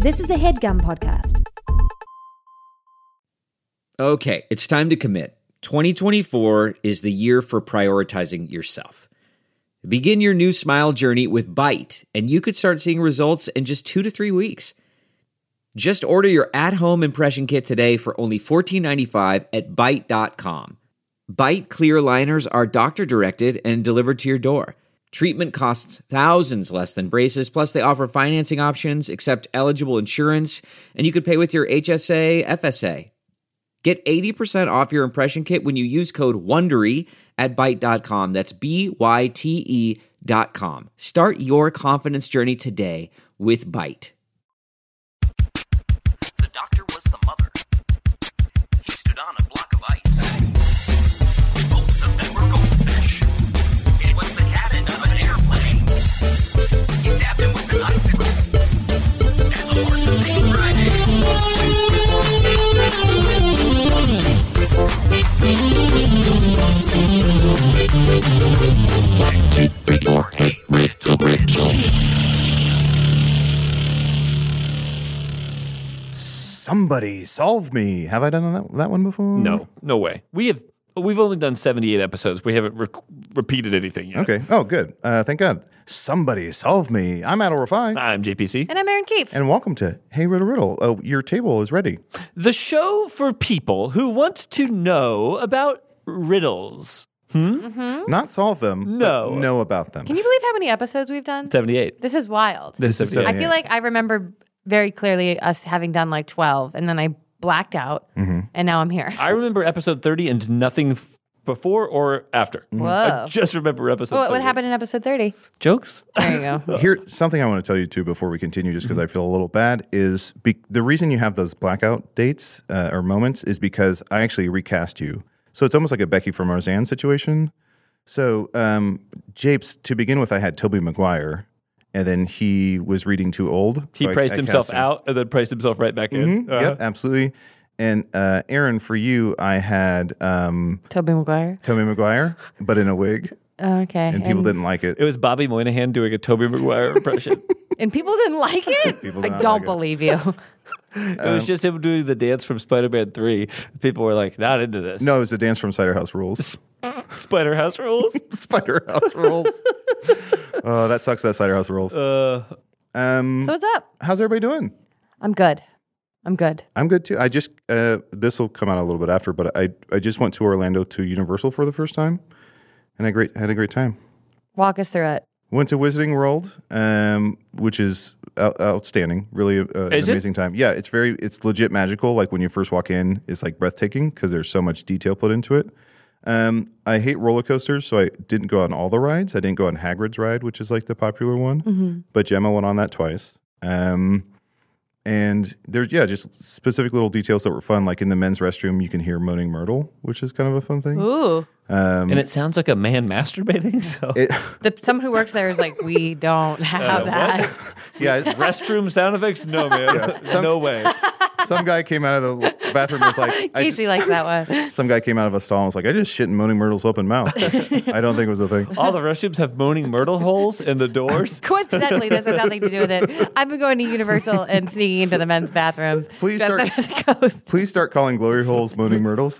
This is a HeadGum podcast. Okay, it's time to commit. 2024 is the year for prioritizing yourself. Begin your new smile journey with Byte, and you could start seeing results in just 2 to 3 weeks. Just order your at-home impression kit today for only $14.95 at Byte.com. Byte clear liners are doctor-directed and delivered to your door. Treatment costs thousands less than braces, plus they offer financing options, accept eligible insurance, and you could pay with your HSA, FSA. Get 80% off your impression kit when you use code WONDERY at Byte.com. That's BYTE.com. Start your confidence journey today with Byte. The doctor was the mother. He stood on a block of ice. Both of them were goldfish. It was the cabin of an airplane. He stabbed him with an icicle. And the horses ate Friday. Somebody solve me. Have I done that one before? No way. We've only done 78 episodes. We haven't repeated anything yet. Okay. Oh, good. Thank God. Somebody solve me. I'm Adel Rafai. I'm JPC. And I'm Erin Keefe. And welcome to Hey Riddle Riddle. Oh, your table is ready. The show for people who want to know about riddles. Not solve them, No. but know about them. Can you believe how many episodes we've done? 78. This is wild. This is 78. I feel like I remember very clearly us having done like 12, and then I blacked out, and now I'm here. I remember episode 30 and nothing before or after. Whoa. I just remember episode 30. What happened in episode 30? Jokes? There you go. Here, something I want to tell you too before we continue, just because I feel a little bad, is the reason you have those blackout dates or moments is because I actually recast you. So it's almost like a Becky from Roseanne situation. So, Japes, to begin with, I had Tobey Maguire, and then he was reading too old. He so priced I himself cast him. out and then priced himself right back in. Yep, absolutely. And Aaron, for you, I had Tobey Maguire. Tobey Maguire, but in a wig, Okay. and people didn't like it. It was Bobby Moynihan doing a Tobey Maguire impression. And people didn't like it? People did I not don't like it. believe you. It was just him doing the dance from Spider-Man 3. People were like, not into this. No, it was a dance from Cider House Rules. Spider House rules. Spider House Rules. Oh, that sucks. That Cider House Rules. So what's up? How's everybody doing? I'm good. I'm good too. I just this will come out a little bit after, but I just went to Orlando to Universal for the first time, and I had a great time. Walk us through it. Went to Wizarding World, which is outstanding. Really, an amazing time. Yeah, it's legit magical. Like when you first walk in, it's like breathtaking because there's so much detail put into it. I hate roller coasters, so I didn't go on all the rides. I didn't go on Hagrid's ride, which is like the popular one, but Gemma went on that twice. And there's, just specific little details that were fun. Like in the men's restroom, you can hear Moaning Myrtle, which is kind of a fun thing. Ooh. And it sounds like a man masturbating. So Someone who works there is like, we don't have that. Yeah, restroom sound effects? No, man. No way. some guy came out of the bathroom and was like, Casey likes that one. some guy came out of a stall and was like, I just shit in Moaning Myrtle's open mouth. I don't think it was a thing. All the restrooms have Moaning Myrtle holes in the doors. Coincidentally, this has nothing to do with it. I've been going to Universal and sneaking into the men's bathrooms. Please Please start calling glory holes Moaning Myrtles.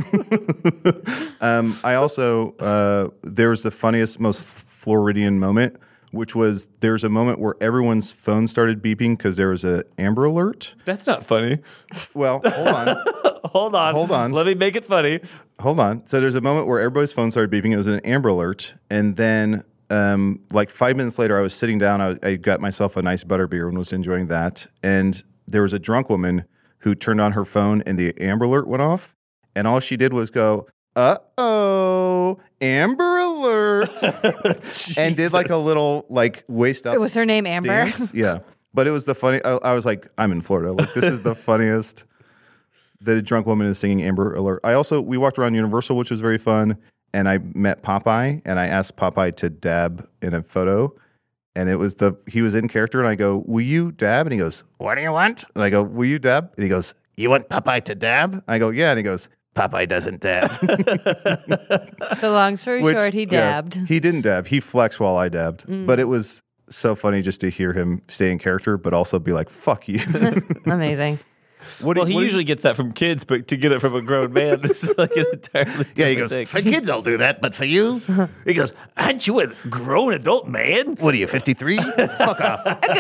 I also, there was the funniest, most Floridian moment, which was there's a moment where everyone's phone started beeping because there was an Amber Alert. That's not funny. Well, hold on. Hold on. Let me make it funny. Hold on. So there's a moment where everybody's phone started beeping. It was an Amber Alert. And then like 5 minutes later, I was sitting down. I got myself a nice butterbeer and was enjoying that. And there was a drunk woman who turned on her phone and the Amber Alert went off. And all she did was go, uh-oh, Amber Alert. And did like a little like waist up. Was her name Amber? Dance. Yeah. But it was the funny. I was like, I'm in Florida. Like, this is the funniest. The drunk woman is singing Amber Alert. We walked around Universal, which was very fun. And I met Popeye, and I asked Popeye to dab in a photo. And he was in character, and I go, will you dab? And he goes, what do you want? And I go, will you dab? And he goes, you want Popeye to dab? I go, yeah. And he goes, Popeye doesn't dab. So long story short, he dabbed. He didn't dab. He flexed while I dabbed. But it was so funny just to hear him stay in character, but also be like, "Fuck you." Amazing. Well, he usually gets that from kids, but to get it from a grown man is like an entirely Yeah, he different goes, thing. "For kids, I'll do that, but for you, He goes, aren't you a grown adult man? what are you, 53? Fuck off."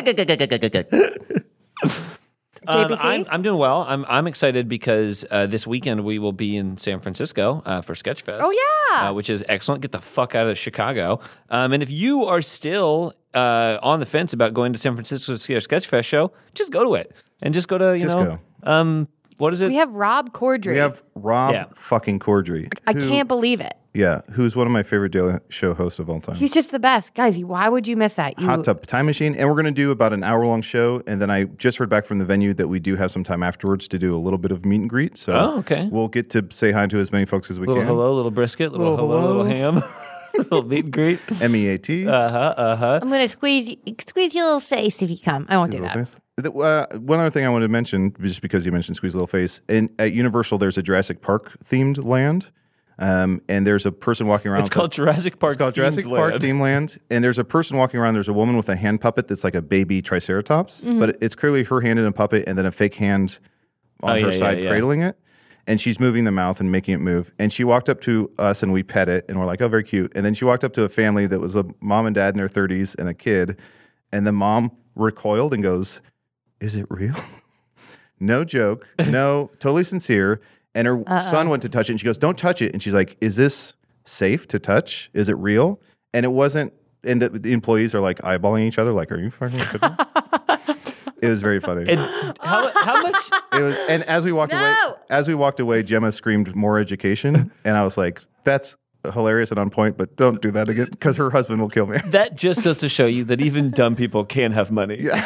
JPC? I'm doing well. I'm excited because this weekend we will be in San Francisco for Sketchfest. Oh, yeah. Which is excellent. Get the fuck out of Chicago. And if you are still on the fence about going to San Francisco to see our Sketchfest show, just go to it and just go to what is it? We have Rob Corddry. We have Rob Yeah. fucking Corddry. I can't believe it. Yeah, who's one of my favorite Daily Show hosts of all time. He's just the best. Guys, why would you miss that? Hot Tub Time Machine. And we're going to do about an hour-long show. And then I just heard back from the venue that we do have some time afterwards to do a little bit of meet and greet. So okay. we'll get to say hi to as many folks as we Little can. hello, little brisket, little hello, hello. little ham, little meet and greet. MEAT. I'm going to squeeze your little face if you come. I won't do that. One other thing I wanted to mention, just because you mentioned Squeeze Little Face, at Universal there's a Jurassic Park themed land, and there's a person walking around. It's called Jurassic Park. It's called Jurassic Park themed land, and there's a person walking around. There's a woman with a hand puppet that's like a baby Triceratops, but it's clearly her hand in a puppet, and then a fake hand on her side cradling it, and she's moving the mouth and making it move. And she walked up to us, and we pet it, and we're like, "Oh, very cute." And then she walked up to a family that was a mom and dad in their 30s and a kid, and the mom recoiled and goes, "Is it real?" No joke. No, totally sincere. And her son went to touch it, and she goes, "Don't touch it." And she's like, "Is this safe to touch? Is it real?" And it wasn't. And the employees are like eyeballing each other, like, "Are you fucking kidding?" It was very funny. And how much? It was. And as we walked away, Gemma screamed, "More education!" And I was like, "That's hilarious and on point, but don't do that again because her husband will kill me." That just goes to show you that even dumb people can have money. Yeah.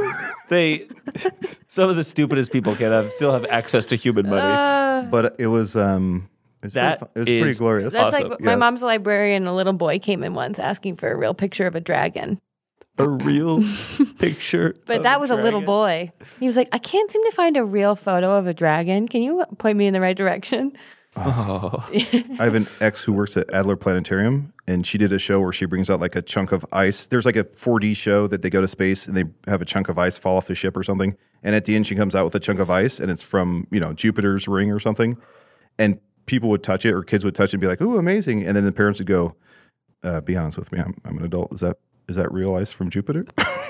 Some of the stupidest people still have access to human money. But it was pretty glorious. That's Awesome. like my mom's a librarian. A little boy came in once asking for a real picture of a dragon. A real picture. But that was a little boy. He was like, "I can't seem to find a real photo of a dragon. Can you point me in the right direction?" I have an ex who works at Adler Planetarium, and she did a show where she brings out like a chunk of ice. There's like a 4D show that they go to space and they have a chunk of ice fall off the ship or something. And at the end, she comes out with a chunk of ice, and it's from Jupiter's ring or something. And people would touch it, or kids would touch it and be like, "Ooh, amazing!" And then the parents would go, "Be honest with me, I'm an adult. Is that real ice from Jupiter?"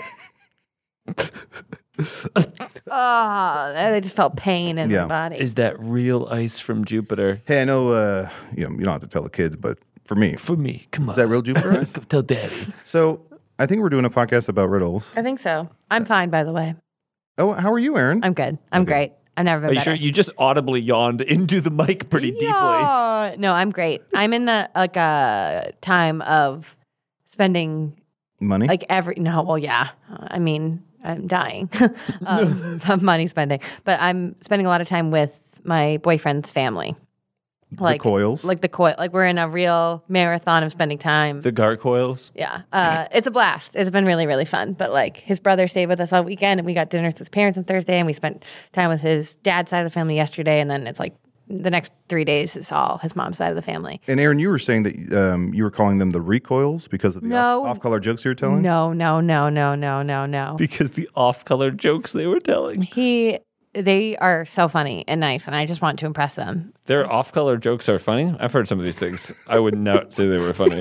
Oh, I just felt pain in my body. Is that real ice from Jupiter? Hey, I know you don't have to tell the kids, but for me, For me, come on. is that real Jupiter ice? Tell Daddy. So I think we're doing a podcast about riddles. I think so. I'm fine, by the way. Oh, how are you, Aaron? I'm good. I'm great. I've never been Are you better. sure? You just audibly yawned into the mic pretty deeply. No, I'm great. I'm in the time of spending Money? I mean, I'm dying of money spending, but I'm spending a lot of time with my boyfriend's family. The Coils? Like we're in a real marathon of spending time. The gargoyles. Yeah. It's a blast. It's been really, really fun. But like his brother stayed with us all weekend, and we got dinner with his parents on Thursday, and we spent time with his dad's side of the family yesterday, and then it's like the next 3 days is all his mom's side of the family. And Aaron, you were saying that you were calling them the recoils because of the off-color jokes you were telling? No. Because the off-color jokes they were telling. They are so funny and nice, and I just want to impress them. Their off-color jokes are funny. I've heard some of these things. I would not say they were funny.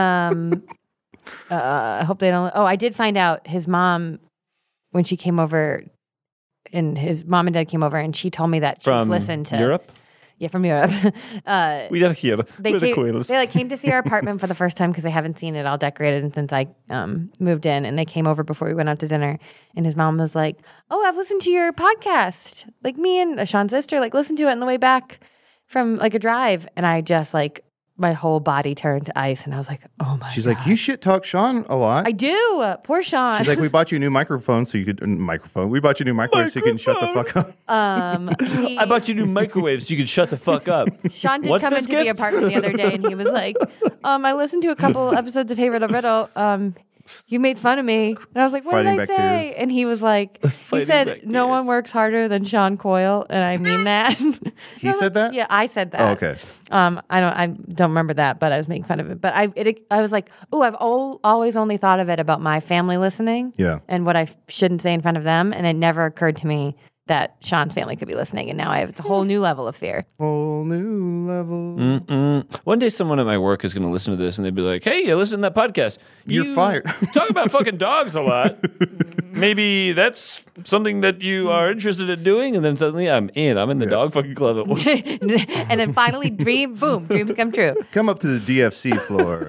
I hope they don't. Oh, I did find out his mom, when she came over, and his mom and dad came over, and she told me that she's From listened to Europe? Yeah, from Europe. We are here. They We're the came, Coils. they came to see our apartment for the first time because they haven't seen it all decorated since I moved in, and they came over before we went out to dinner. And his mom was like, "Oh, I've listened to your podcast. Like me and Sean's sister, like listened to it on the way back from like a drive." And I just like my whole body turned to ice, and I was like, "Oh my!" She's like, "You shit talk Sean a lot." I do. Poor Sean. She's like, "We bought you a new microphone so you could We bought you a new microwave so you can shut the fuck up." I bought you new microwaves so you could shut the fuck up. Sean did What's come this into the gift? apartment the other day, and he was like, "I listened to a couple episodes of Hey Riddle Riddle. You made fun of me. And I was like, what Fighting did I back say? tears. And he was like, you Fighting said back no one tears. works harder than Sean Coyle. And I mean that. He said that? Yeah, I said that. Oh, okay. I don't remember that, but I was making fun of it. But I was like, oh, I've always only thought of it about my family listening. Yeah. And what I shouldn't say in front of them. And it never occurred to me that Sean's family could be listening. And now it's a whole new level of fear. Whole new level. One day, someone at my work is going to listen to this, and they'd be like, "Hey, you listen to that podcast? You're You fired." Talk about fucking dogs a lot. Maybe that's something that you are interested in doing." And then suddenly, I'm in the dog fucking club at work. And then finally, dreams come true. Come up to the DFC floor.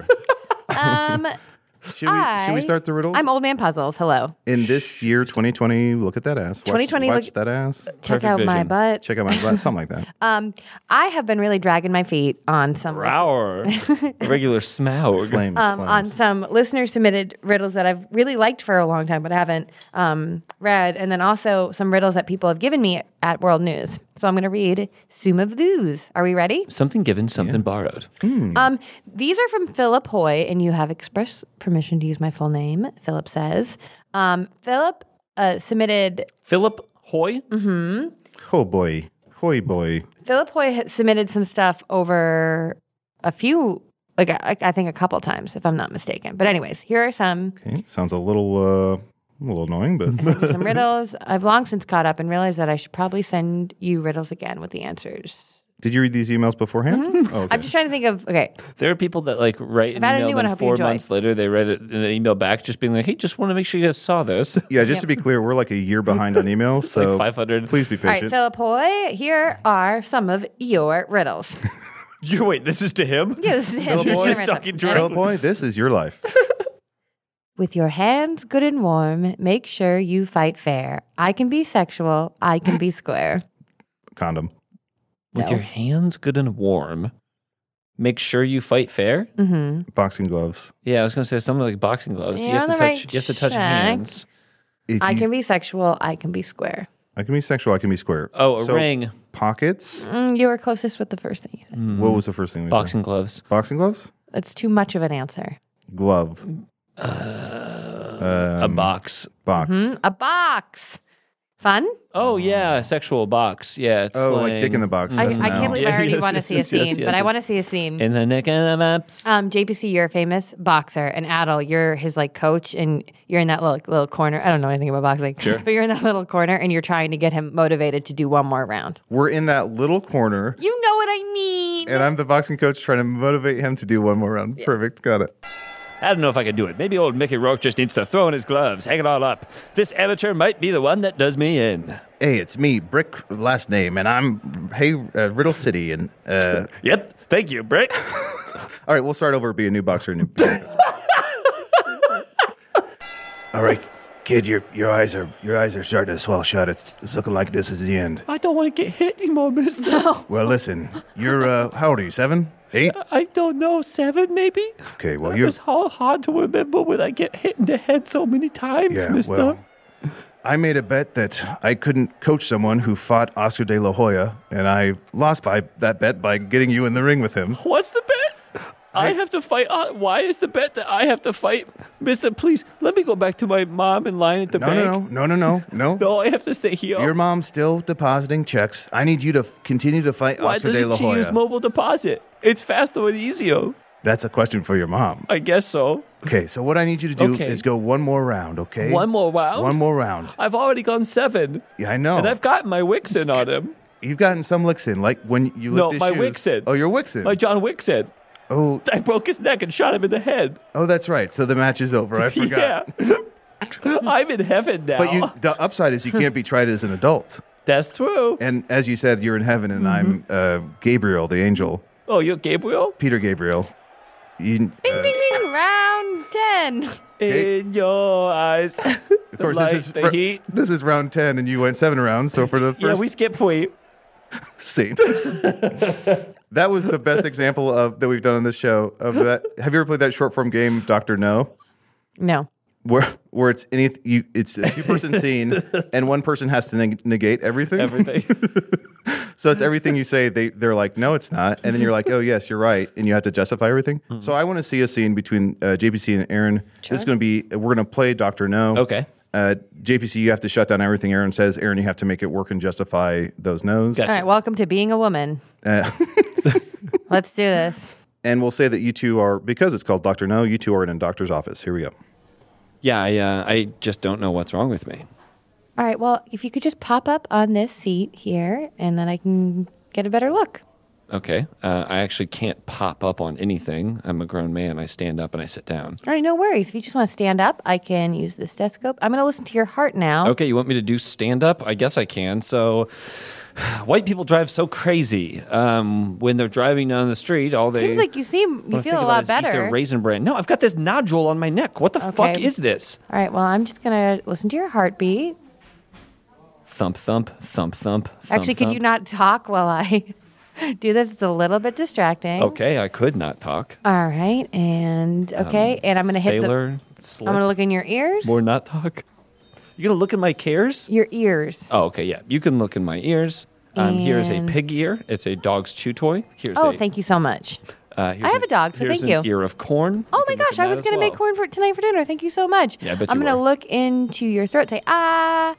Should we start the riddles? I'm Old Man Puzzles. Hello. In this year, 2020, look at that ass. 2020, watch look- that ass. Check Perfect out my vision. butt. Check out my butt, something like that. I have been really dragging my feet on some Rower, regular smaug. Flames, on some listener submitted riddles that I've really liked for a long time, but I haven't read, and then also some riddles that people have given me at World News. So I'm going to read some of those. Are we ready? Something given, something borrowed. These are from Philip Hoy, and you have express permission to use my full name. Philip says. Philip submitted. Philip Hoy. Oh boy. Hoy boy. Philip Hoy had submitted some stuff over a few, like I think a couple times, if I'm not mistaken. But anyways, here are some Okay. Sounds a little annoying, but some riddles. I've long since caught up and realized that I should probably send you riddles again with the answers. did you read these emails beforehand? Oh, okay. I'm just trying to think of, okay, There are people that like write an I've had a email, new one, I then hope you 4 enjoy. months later they read it in an email back, just being like, "Hey, just want to make sure you guys saw this." Yeah, just to be clear, we're like a year behind on emails, so like 500. please be all right, patient. Philip Hoy, here are some of your riddles. Wait, this is to him? Yeah, this is him. Philip He's Hoy? gonna Just read them. talking Ready? Philip Hoy, this is your life. With your hands good and warm, make sure you fight fair. I can be sexual, I can be square. Condom. With No. your hands good and warm, make sure you fight fair. Boxing gloves. Yeah, I was gonna say something like boxing gloves. You're You have on to the touch. right You have to touch track. hands. If I you- can be sexual, I can be square. I can be sexual, I can be square. Oh, a So, ring, Pockets. You were closest with the first thing you said. What was the first thing we boxing gloves. said? Boxing gloves? It's too much of an answer. Glove. A box. Box. A box. Fun? Oh yeah, sexual box. Yeah, it's Oh, like Dick in the Box. I That's can't now. believe Yeah, I already yes, want to yes, see a yes, scene, yes, but I yes. want to see a scene. In the neck and the maps. JPC, you're a famous boxer, and Adel, you're his like coach, and you're in that little corner. I don't know anything about boxing, Sure. but you're in that little corner, and you're trying to get him motivated to do one more round. We're in that little corner, You know what I mean? and I'm the boxing coach trying to motivate him to do one more round. Perfect. Got it. I don't know if I could do it. Maybe old Mickey Rourke just needs to throw in his gloves, hang it all up. This amateur might be the one that does me in. Hey, it's me, Brick last name, and I'm Riddle City, and Yep. Thank you, Brick. all right, we'll start over. Be a new boxer. All right, kid, your eyes are starting to swell shut. It's looking like this is the end. I don't want to get hit anymore, mister. Well, listen, you're how old are you? 7, 8? I don't know, 7 maybe? Okay, well It you're was hard to remember when I get hit in the head so many times, mister. Well, I made a bet that I couldn't coach someone who fought Oscar de la Hoya, and I lost by that bet by getting you in the ring with him. What's the bet? I have to fight. Why is the bet that I have to fight? Mister, please, let me go back to my mom in line at the bank. No. No, I have to stay here. Your mom's still depositing checks. I need you to continue to fight Why Oscar de la doesn't she use Hoya. mobile deposit? It's faster and easier. That's a question for your mom. I guess so. Okay, so what I need you to do Okay. is go one more round, okay? One more round? One more round. I've already gone 7. Yeah, I know. And I've gotten my Wixen on him. You've gotten some licks in, like when you No, lift his my shoes. Wixen. Oh, your Wixen. My John Wixen. Oh, I broke his neck and shot him in the head. that's right. So the match is over. I forgot. Yeah. I'm in heaven now. But the upside is you can't be tried as an adult. That's true. And as you said, you're in heaven, and Mm-hmm. I'm Gabriel, the angel, Oh, you're Gabriel? Peter Gabriel. You, Ding, ding, ding, round 10. In your eyes. of course, the heat. this is round 10, and you went 7 rounds. So for the Yeah, first we skip point. scene, that was the best example of that we've done on this show. Of that, have you ever played that short form game, Dr. No? No. Where it's it's a 2-person scene, and one person has to negate everything. Everything. So it's everything you say. They're like, no, it's not. And then you're like, oh, yes, you're right. And you have to justify everything. So I want to see a scene between JPC and Aaron. This is going to be, we're going to play Dr. No. Okay. JPC, you have to shut down everything Aaron says. Aaron, you have to make it work and justify those no's. Gotcha. All right, welcome to being a woman. Let's do this. And we'll say that you two are, because it's called Dr. No, you two are in a doctor's office. Here we go. Yeah, I just don't know what's wrong with me. All right, well, if you could just pop up on this seat here, and then I can get a better look. Okay. I actually can't pop up on anything. I'm a grown man. I stand up and I sit down. All right, no worries. If you just want to stand up, I can use this stethoscope. I'm going to listen to your heart now. Okay, you want me to do stand up? I guess I can. So, white people drive so crazy when they're driving down the street. Seems like you feel a lot better. Eat their Raisin Bran. No, I've got this nodule on my neck. What the fuck is this? All right, well, I'm just going to listen to your heartbeat. Thump, thump, thump, thump. Actually, could you not talk while I do this? It's a little bit distracting. Okay, I could not talk. All right, and and I'm going to hit Sailor, I'm going to look in your ears. More not talk. You're going to look in my cares? Your ears. Oh, okay, yeah. You can look in my ears. Here's a pig ear. It's a dog's chew toy. Thank you so much. I have a dog, so here's thank you. An ear of corn. Oh my gosh, I was going to make corn for tonight for dinner. Thank you so much. Yeah, I bet I'm you going to were. look into your throat, say, ah.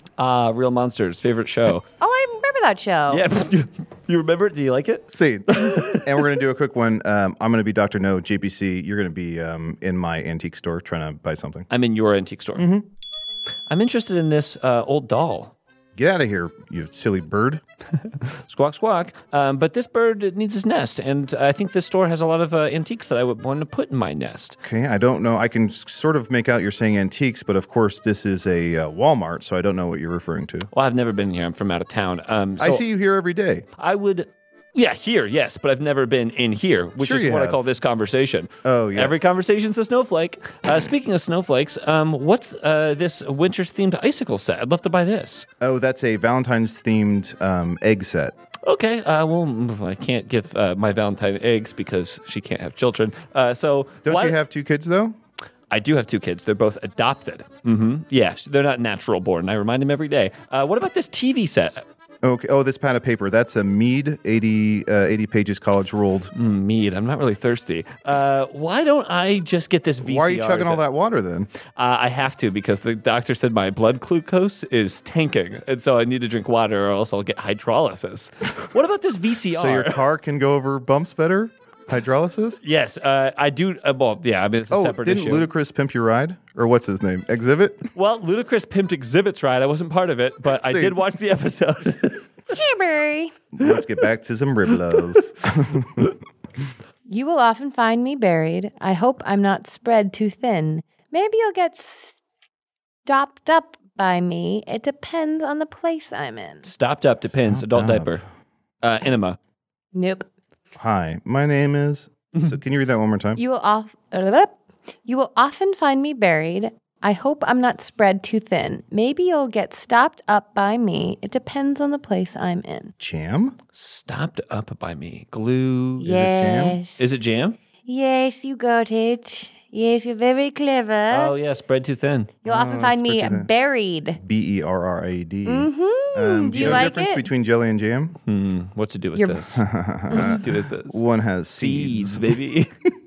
Real Monsters, favorite show. Oh, I remember that show. Yeah, you remember it? Do you like it? Scene. And we're going to do a quick one. I'm going to be Dr. No, JPC. You're going to be in my antique store trying to buy something. I'm in your antique store. Mm-hmm. I'm interested in this old doll. Get out of here, you silly bird. Squawk, squawk. But this bird needs his nest, and I think this store has a lot of antiques that I would want to put in my nest. Okay, I don't know. I can sort of make out you're saying antiques, but of course this is a Walmart, so I don't know what you're referring to. Well, I've never been here. I'm from out of town. I see you here every day. I would... Yeah, here, yes, but I've never been in here, which Sure is you what I have. call this conversation. Oh, yeah. Every conversation's a snowflake. Speaking of snowflakes, what's this winter-themed icicle set? I'd love to buy this. Oh, that's a Valentine's-themed egg set. Okay, well, I can't give my Valentine eggs because she can't have children. So Don't you have two kids, though? I do have two kids. They're both adopted. Mm-hmm. Yeah, they're not natural born. I remind them every day. What about this TV set? Okay. Oh, this pad of paper. That's a Mead, 80 pages college ruled. Mead. I'm not really thirsty. Why don't I just get this VCR? Why are you chugging all that water then? I have to because the doctor said my blood glucose is tanking. And so I need to drink water or else I'll get hydrolysis. What about this VCR? So your car can go over bumps better? Hydrolysis? Yes, I do. Well, yeah, I mean, it's a separate didn't issue. Ludacris pimp your ride? Or what's his name? Exhibit? Well, Ludacris pimped Exhibits ride. I wasn't part of it, but I See. did watch the episode. Hey, Barry. Let's get back to some riblos. You will often find me buried. I hope I'm not spread too thin. Maybe you'll get stopped up by me. It depends on the place I'm in. Stopped up depends. Stopped Adult up. diaper. Enema. Nope. Hi, my name is... So can you read that one more time? You will often find me buried. I hope I'm not spread too thin. Maybe you'll get stopped up by me. It depends on the place I'm in. Jam? Stopped up by me. Glue. Yes. Is it jam? Yes, you got it. Yes, you're very clever. Oh, yeah, spread too thin. You'll often find me spread too thin. buried. B-E-R-R-A-D. Mm-hmm. Do you know the difference between jelly and jam? What's to do with this? What's to do with this? One has Seeds, seeds. baby.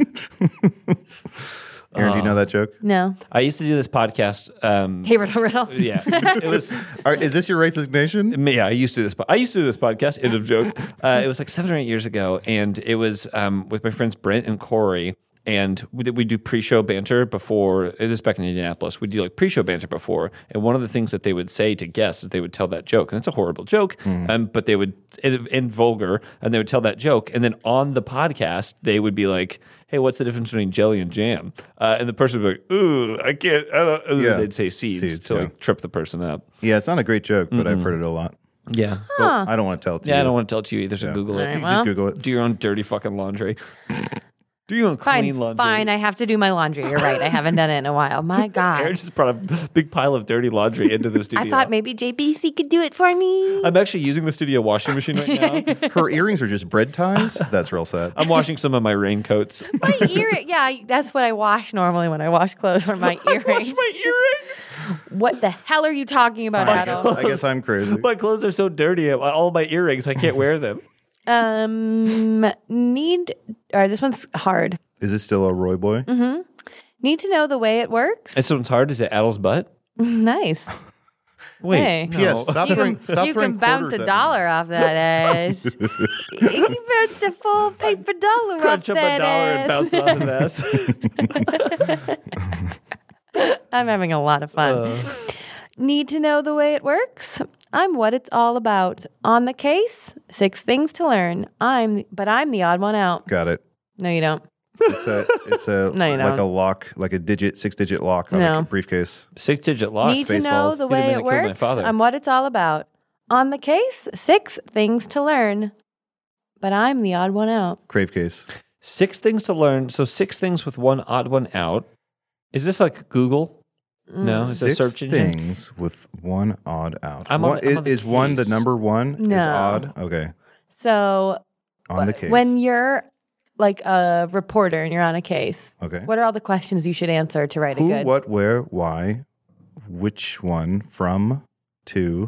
Aaron, do you know that joke? No. I used to do this podcast. Hey, riddle. Yeah, it was. Is this your resignation? Yeah, I used to do this. I used to do this podcast. End of joke. It was like 7 or 8 years ago, and it was with my friends Brent and Corey. And we do pre-show banter before. This is back in Indianapolis. We do like pre-show banter before. And one of the things that they would say to guests is they would tell that joke, and it's a horrible joke, but they would end vulgar, and they would tell that joke. And then on the podcast, they would be like, "Hey, what's the difference between jelly and jam?" And the person would be like, "Ooh, I can't." I don't. Yeah. They'd say seeds to like trip the person up. Yeah, it's not a great joke, but I've heard it a lot. Yeah. But I don't want to tell it to you. Yeah, I don't want to tell it to you either. So Yeah. Google it. All right, You well. just Google it. Do your own dirty fucking laundry. Do unclean Fine, laundry. fine. I have to do my laundry. You're right. I haven't done it in a while. My Aaron God. just brought a big pile of dirty laundry into the studio. I thought maybe JBC could do it for me. I'm actually using the studio washing machine right now. Her earrings are just bread ties. That's real sad. I'm washing some of my raincoats. My yeah, that's what I wash normally when I wash clothes are my earrings. Wash my earrings. What the hell are you talking about, I Adolf? guess I'm crazy. My clothes are so dirty. All my earrings, I can't wear them. This one's hard. Is this still a Roy boy? Mm-hmm. Need to know the way it works. This one's hard. Is it Adel's butt? Nice. Wait. Hey. no. P.S. Stop You throwing, can, stop you throwing can bounce quarters a at dollar off that ass. You can bounce a full paper dollar Crunch off up a that dollar and ass. bounce it off his ass. I'm having a lot of fun. Need to know the way it works? I'm what it's all about. On the case, 6 things to learn. I'm the odd one out. me. Got it. No, you don't. It's a No, you like don't. a lock, like a 6-digit lock on No. a briefcase. 6-digit lock. Need to know Spaceballs. the You'd have way been it to kill my works? father. I'm what it's all about. On the case, 6 things to learn. But I'm the odd one out. Crave case. 6 things to learn. So 6 things with one odd one out. Is this like Google? No, it's a 6 search engine. things with one odd out. I'm on One- the- I'm on the is one the case. number one? Is No. odd? Okay. So On the case. when you're like a reporter and you're on a case, Okay. what are all the questions you should answer to write Who, a good? what, where, why, which one, from, to,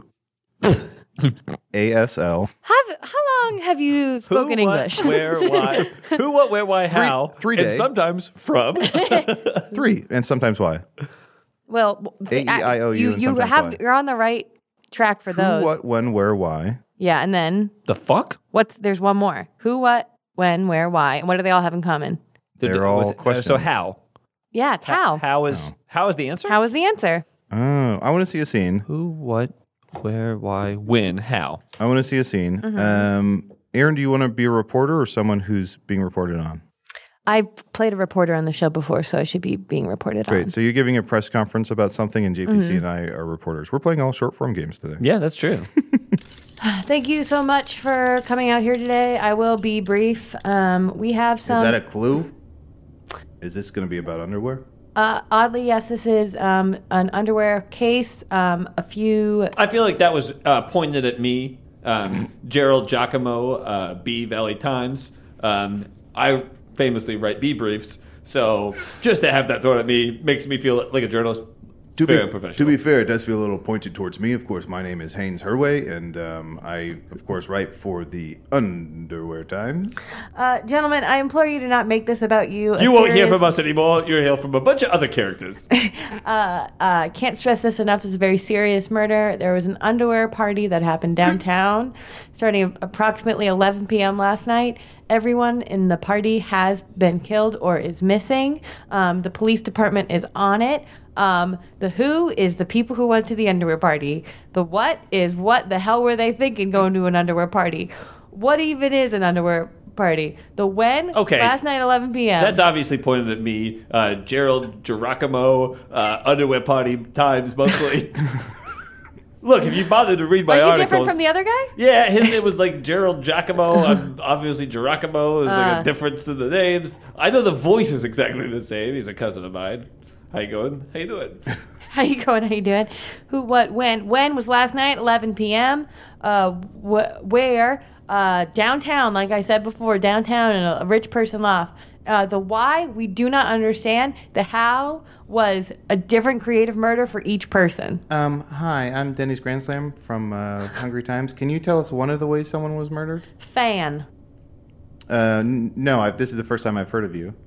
ASL. How long have you spoken Who, English? What, where, why? Who, what, where, why, how? 3 And day. sometimes from. 3, and sometimes why. Well, A-E-I-O-U and sometimes why. you're on the right track for Who, those. what, when, where, why. Yeah, and then The fuck? there's one more. Who, what, when, where, why, and what do they all have in common? They're all questions. So how? Yeah, it's how. How is the answer? How is the answer? Oh, I want to see a scene. Who, what, where, why, when, how? I want to see a scene. Mm-hmm. Aaron, do you want to be a reporter or someone who's being reported on? I've played a reporter on the show before, so I should be being reported Great. on. So you're giving a press conference about something, and JPC Mm-hmm. and I are reporters. We're playing all short form games today. Yeah, that's true. Thank you so much for coming out here today. I will be brief. We have Is some. that a clue? Is this going to be about underwear? Oddly, yes, this is an underwear case. A few. I feel like that was pointed at me. Gerald Giacomo, B Valley Times. I famously write B briefs, so just to have that thrown at me makes me feel like a journalist. Very unprofessional. To be fair, it does feel a little pointed towards me. Of course, my name is Haynes Herway, and I, of course, write for the Underwear Times. Gentlemen, I implore you to not make this about you. You won't hear from us anymore. You'll hear from a bunch of other characters. Can't stress this enough. This is a very serious murder. There was an underwear party that happened downtown starting approximately 11 p.m. last night. Everyone in the party has been killed or is missing. The police department is on it. The who is the people who went to the underwear party. The what is what the hell were they thinking going to an underwear party? What even is an underwear party? The when? Okay. Last night, 11 p.m. That's obviously pointed at me. Gerald Giacomo, Underwear Party Times mostly. Look, if you bothered to read my Are you articles. different from the other guy? Yeah, his name was like Gerald Giacomo. I'm obviously Giacomo. There's like a difference in the names. I know the voice is exactly the same. He's a cousin of mine. How you going? How you doing? How you going? How you doing? Who, what, when? When was last night? 11 p.m. Where? Downtown, like I said before, downtown in a rich person loft. The why, we do not understand. The how was a different creative murder for each person. Hi, I'm Denny's Grand Slam from Hungry Times. Can you tell us one of the ways someone was murdered? Fan. No, this is the first time I've heard of you.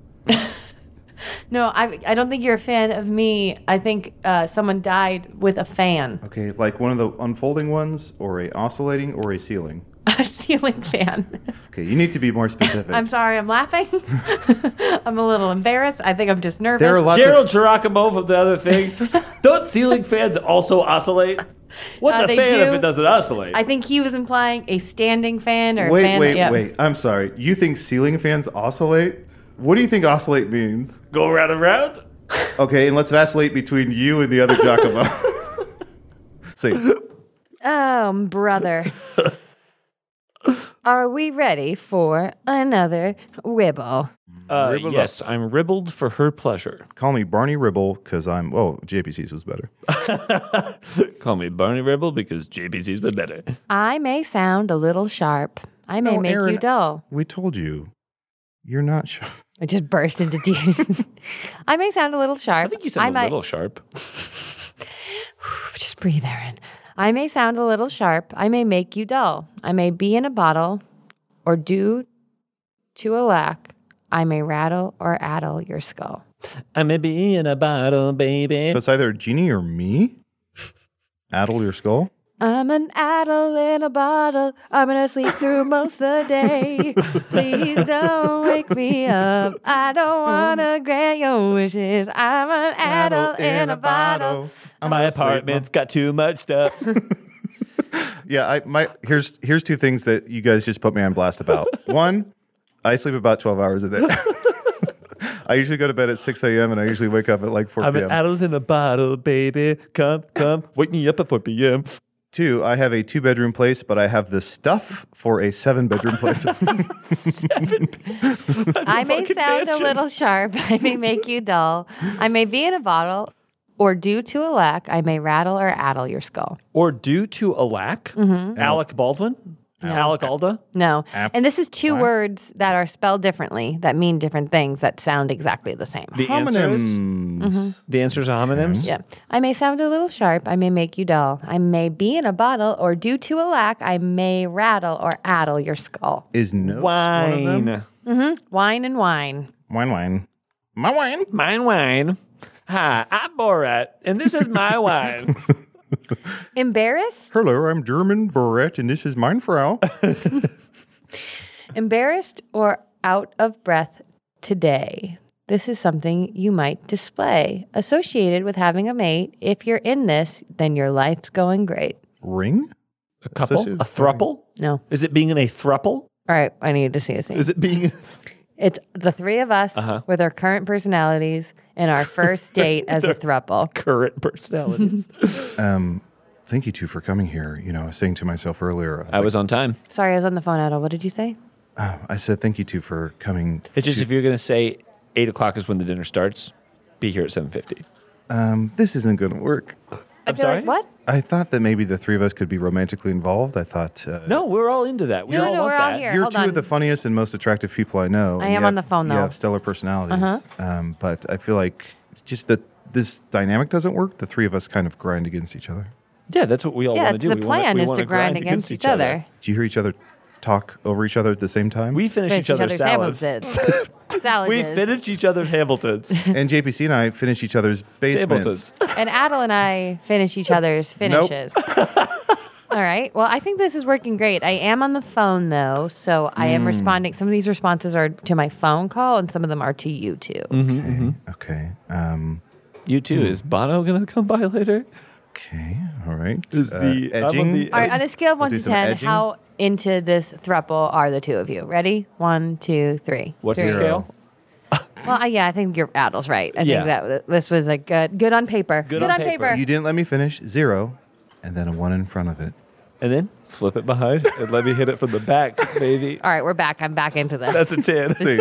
No, I don't think you're a fan of me. I think someone died with a fan. Okay, like one of the unfolding ones, or a oscillating, or a ceiling. A ceiling fan. Okay, you need to be more specific. I'm sorry, I'm laughing. I'm a little embarrassed. I think I'm just nervous. There are lots Gerald Giacomo from the other thing. Don't ceiling fans also oscillate? What's a they fan do. if it doesn't oscillate? I think he was implying a standing fan or a Wait, fan. wait. I'm sorry. You think ceiling fans oscillate? What do you think oscillate means? Go round and round? Okay, and let's vacillate between you and the other Giacomo. See, Oh, brother. Are we ready for another Ribble? Ribble Yes, I'm ribbled for her pleasure. Call me Barney Ribble because I'm. Oh, JPC's was better. Call me Barney Ribble because JPC's been better. I may sound a little sharp. I may No, make Aaron, you dull. We told you, you're not sure. I just burst into tears. I may sound a little sharp. I think you sound a might, little sharp. Just breathe, Aaron. I may sound a little sharp. I may make you dull. I may be in a bottle, or due to a lack, I may rattle or addle your skull. I may be in a bottle, baby. So it's either Genie or me. Addle your skull. I'm an addle in a bottle. I'm gonna sleep through most of the day. Please don't wake me up. I don't wanna grant your wishes. I'm an addle in a bottle. My apartment's got too much stuff. Yeah, here's two things that you guys just put me on blast about. One, I sleep about 12 hours a day. I usually go to bed at 6 a.m. and I usually wake up at like 4 I'm p.m. an adult in a bottle, baby. Come, wake me up at 4 p.m. Two, I have a 2-bedroom place, but I have the stuff for a 7-bedroom place. I may fucking sound mansion. a little sharp. I may make you dull. I may be in a bottle, or due to a lack, I may rattle or addle your skull. Or due to a lack, Alec Baldwin, Alec Alda. No. Af- And this is two what? words that are spelled differently that mean different things that sound exactly the same. The answer is Homonyms. the answer's homonyms. Yeah. I may sound a little sharp. I may make you dull. I may be in a bottle, or due to a lack, I may rattle or addle your skull. Is notes one of them? Wine, Wine and wine. Wine. My wine. mine wine. Hi, I'm Borat, and this is my wine. Embarrassed? Hello, I'm German Barrett, and this is mine Frau. Embarrassed or out of breath today. This is something you might display. Associated with having a mate. If you're in this, then your life's going great. Ring? A couple, Associated a with thruple. No. Is it being in a thruple? All right. I need to see a scene. Is it being? It's the three of us with our current personalities and our first date as a throuple. Current personalities. Thank you two for coming here. You know, I was saying to myself earlier, I was on time. Sorry, I was on the phone, Adel. What did you say? I said thank you two for coming. It's just if you're going to say 8 o'clock is when the dinner starts, be here at 7:50. This isn't going to work. I feel sorry? like, what? I thought that maybe the three of us could be romantically involved. I thought. No, we're all into that. We No, all no, want we're all that. here. You're Hold two on. of the funniest and most attractive people I know. I and am you on have- the phone, You though. have stellar personalities. But I feel like just that this dynamic doesn't work. The three of us kind of grind against each other. Yeah, that's what we all Yeah, want it's to do. the We wanna- plan we is wanna to grind against each other. Do you hear each other talk over each other at the same time? We finish each other's salads. Hamiltons. Salads. We finish each other's Hamiltons. and JPC and I finish each other's basements. Hamiltons. And Adel and I finish each other's finishes. All right. Well, I think this is working great. I am on the phone, though, so I am responding. Some of these responses are to my phone call, and some of them are to you, too. Okay. You too. Is Bono going to come by later? Okay. All right. Is the- I'm on edging? the- All right, on a scale of We'll 1 do to some 10, edging. how into this throuple are the two of you? Ready? 1, 2, 3. What's the Three. scale? Well, yeah, I think your Adel's right. I Yeah. think that this was like good on paper. Good on paper. You didn't let me finish. 0, and then a 1 in front of it. And then flip it behind and let me hit it from the back, baby. All right, we're back. I'm back into this. That's a 10. See,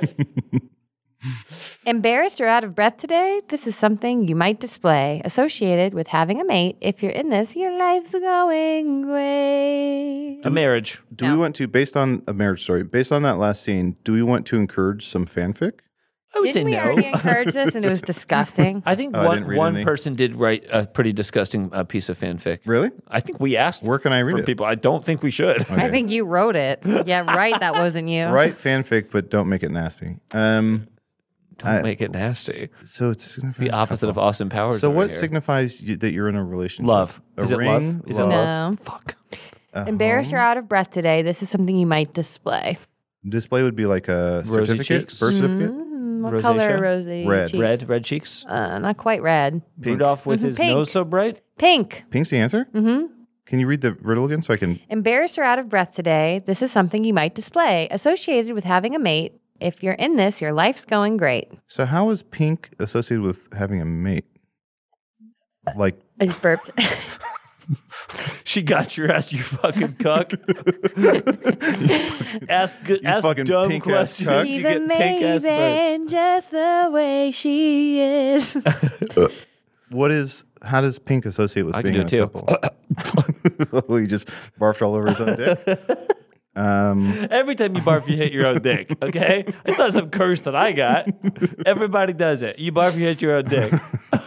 Embarrassed or out of breath today? This is something you might display associated with having a mate. If you're in this, your life's going great. A marriage. do No. we want to, based on a marriage story, based on that last scene, do we want to encourage some fanfic? I would Didn't we say no. already encourage this and it was disgusting? I think Oh, I didn't read one any. person did write a pretty disgusting piece of fanfic. Really? I think we asked Where can I read for it? people. I don't think we should. I think you wrote it. Yeah, right. That wasn't you. Write fanfic, but don't make it nasty. Don't make it nasty. So it's The opposite of Austin Powers. So over what here. signifies that you're in a relationship? Love. A Is it ring? love? Is it love? No. Fuck. Embarrassed or out of breath today? This is something you might display. Display would be like a Rosy certificate, cheeks? birth certificate. What Rosacea? color are rosy Red. cheeks? Red cheeks. Not quite red. Rudolph with his Pink. nose so bright. Pink. Pink's the answer? Mm-hmm. Can you read the riddle again so I can? Embarrassed or out of breath today? This is something you might display associated with having a mate. If you're in this, your life's going great. So how is pink associated with having a mate? Like I just burped. She got your ass, you fucking cuck. ask fucking dumb pink-ass questions. cuck. You She's get pink-ass amazing burps. just the way she is. How does pink associate with I can being do in it a couple? He just barfed all over his own dick. Every time you barf, you hit your own dick, okay? It's not some curse that I got. Everybody does it. You barf, you hit your own dick.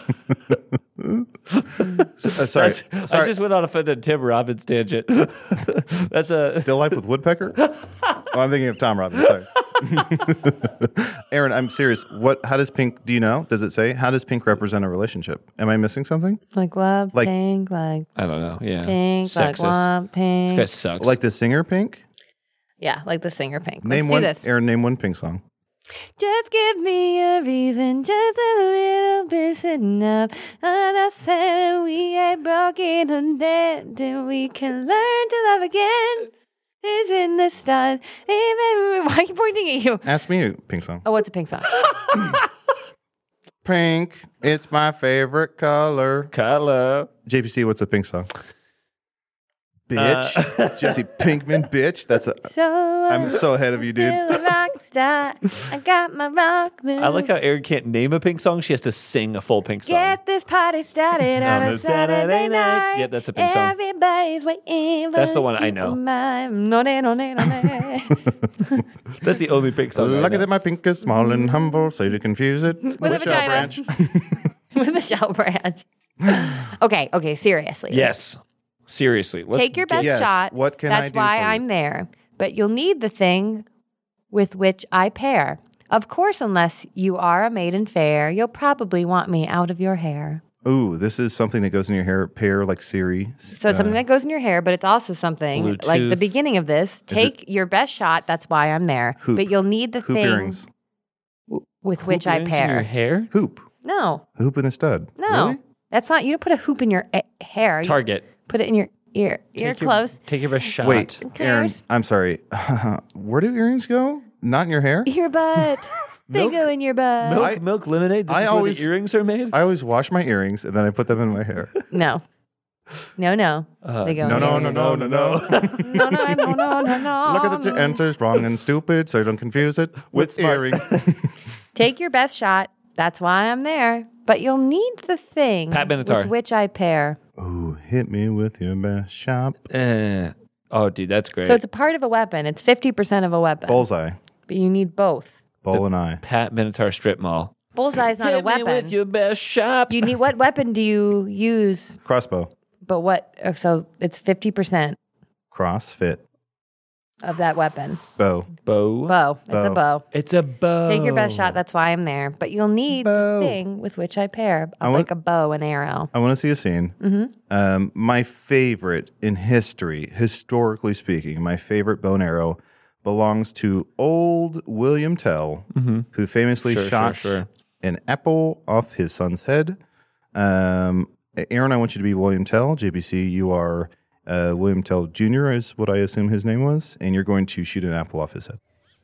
Sorry. I just went on a fun Tim Robbins tangent. That's a Still Life with Woodpecker? Oh, I'm thinking of Tom Robbins. Sorry. Aaron, I'm serious. How does pink, do you know? Does it say? How does pink represent a relationship? Am I missing something? Like love, Like- pink, like I don't know. Yeah. pink, like Sexist. love, pink. This guy sucks. Like the singer Pink? Yeah, like the singer Pink. Name Let's one. do this. Aaron, name one Pink song. Just give me a reason, just a little bit's enough. And I said we ain't broken and dead till we can learn to love again. Is in the stars. Why are you pointing at you? Ask me a Pink song. Oh, what's a Pink song? Pink, it's my favorite color. Color. JPC, what's a Pink song? Bitch. Jesse Pinkman, bitch. That's a. I'm so ahead of you, dude. Still a rock star. I got my rock moves. I like how Erin can't name a pink song. She has to sing a full pink song. Get this party started on a Saturday night. Yep, that's a Pink song. Everybody's waiting for That's the one I you know. No, That's the only pink song. I Lucky know. that my pink is small and humble, so you confuse it with a a shell vagina. branch. With a shell branch. Okay, seriously. Yes. Seriously. Let's Take your best Yes, shot. what can I That's do why for you? I'm there. But you'll need the thing with which I pair. Of course, unless you are a maiden fair, you'll probably want me out of your hair. Ooh, this is something that goes in your hair, pair like Siri. So it's something that goes in your hair, but it's also something like the Bluetooth. beginning of this. Take your best shot. That's why I'm there. Hoop. But you'll need the Hoop thing earrings. with Hoop which I earrings in your pair. hair? Hoop. No, Hoop in the stud. no, Really? that's not. You don't put a hoop in your hair. You Target. put it in your ear. You're Take your- close. Take your best shot. Wait, Okay, Aaron, yours. I'm sorry. Where do earrings go? Not in your hair? Your butt. They Milk- go in your butt. Milk, milk lemonade. This I is always- where the earrings are made. I always wash my earrings and then I put them in my hair. No. No. They go. No, in no, your no, ear. no, no, no. No. Look at the answers wrong and stupid, so you don't confuse it with smart. earrings. Take your best shot. That's why I'm there. But you'll need the thing Pat Benatar. with which I pair. Ooh, hit me with your best shot. Oh, dude, that's great. So it's a part of a weapon. It's 50% of a weapon. Bullseye. But you need both. Bowl and eye. Pat Benatar strip mall. Bullseye is not a Hit me weapon. with your best shot. You need what weapon do you use? Crossbow. But what? So it's 50% CrossFit. of that weapon. Bow. bow. Bow. It's a Bow. bow. It's a bow. Take your best shot. That's why I'm there. But you'll need Bow. the thing with which I pair, I want- like a bow and arrow. I want to see a scene. Mm-hmm. My favorite in history, historically speaking, my favorite bow and arrow belongs to old William Tell, who famously shot an apple off his son's head. Aaron, I want you to be William Tell. JBC, you are William Tell Jr., is what I assume his name was, and you're going to shoot an apple off his head.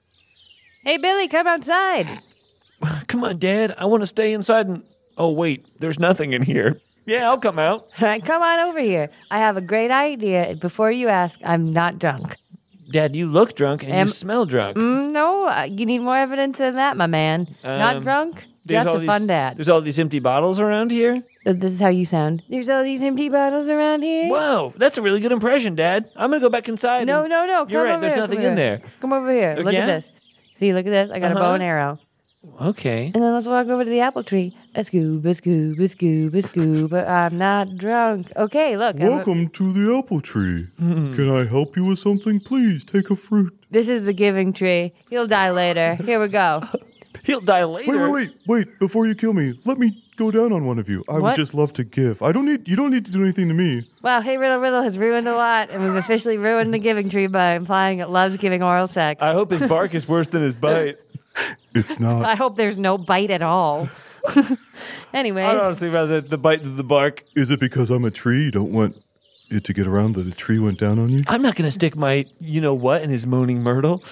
Hey, Billy, come outside. Come on, Dad. I want to stay inside and. Oh, wait. There's nothing in here. Yeah, I'll come out. All right, come on over here. I have a great idea. Before you ask, I'm not drunk. Dad, you look drunk and you smell drunk. No, you need more evidence than that, my man. Not drunk, There's just all a these- fun dad. There's all these empty bottles around here. This is how you sound. There's all these empty bottles around here. Whoa, that's a really good impression, Dad. I'm going to go back inside. No. and- Come You're right. over There's here, nothing come in here. there. Come over here. Look Yeah? at this. See, look at this. I got a bow and arrow. Okay. And then let's walk over to the apple tree. A scuba, scuba, scuba, scuba. I'm not drunk. Okay, look. Welcome to the apple tree. Can I help you with something? Please take a fruit. This is the giving tree. He'll die later. Here we go. He'll die later. Wait! Before you kill me, let me go down on one of you. I What? would just love to give. You don't need to do anything to me. Wow, Hey Riddle has ruined a lot, and we've officially ruined the giving tree by implying it loves giving oral sex. I hope his bark is worse than his bite. It's not. I hope there's no bite at all. Anyways, I'd honestly rather the bite than the bark. Is it because I'm a tree? You don't want it to get around that a tree went down on you? I'm not going to stick my you-know-what in his moaning myrtle.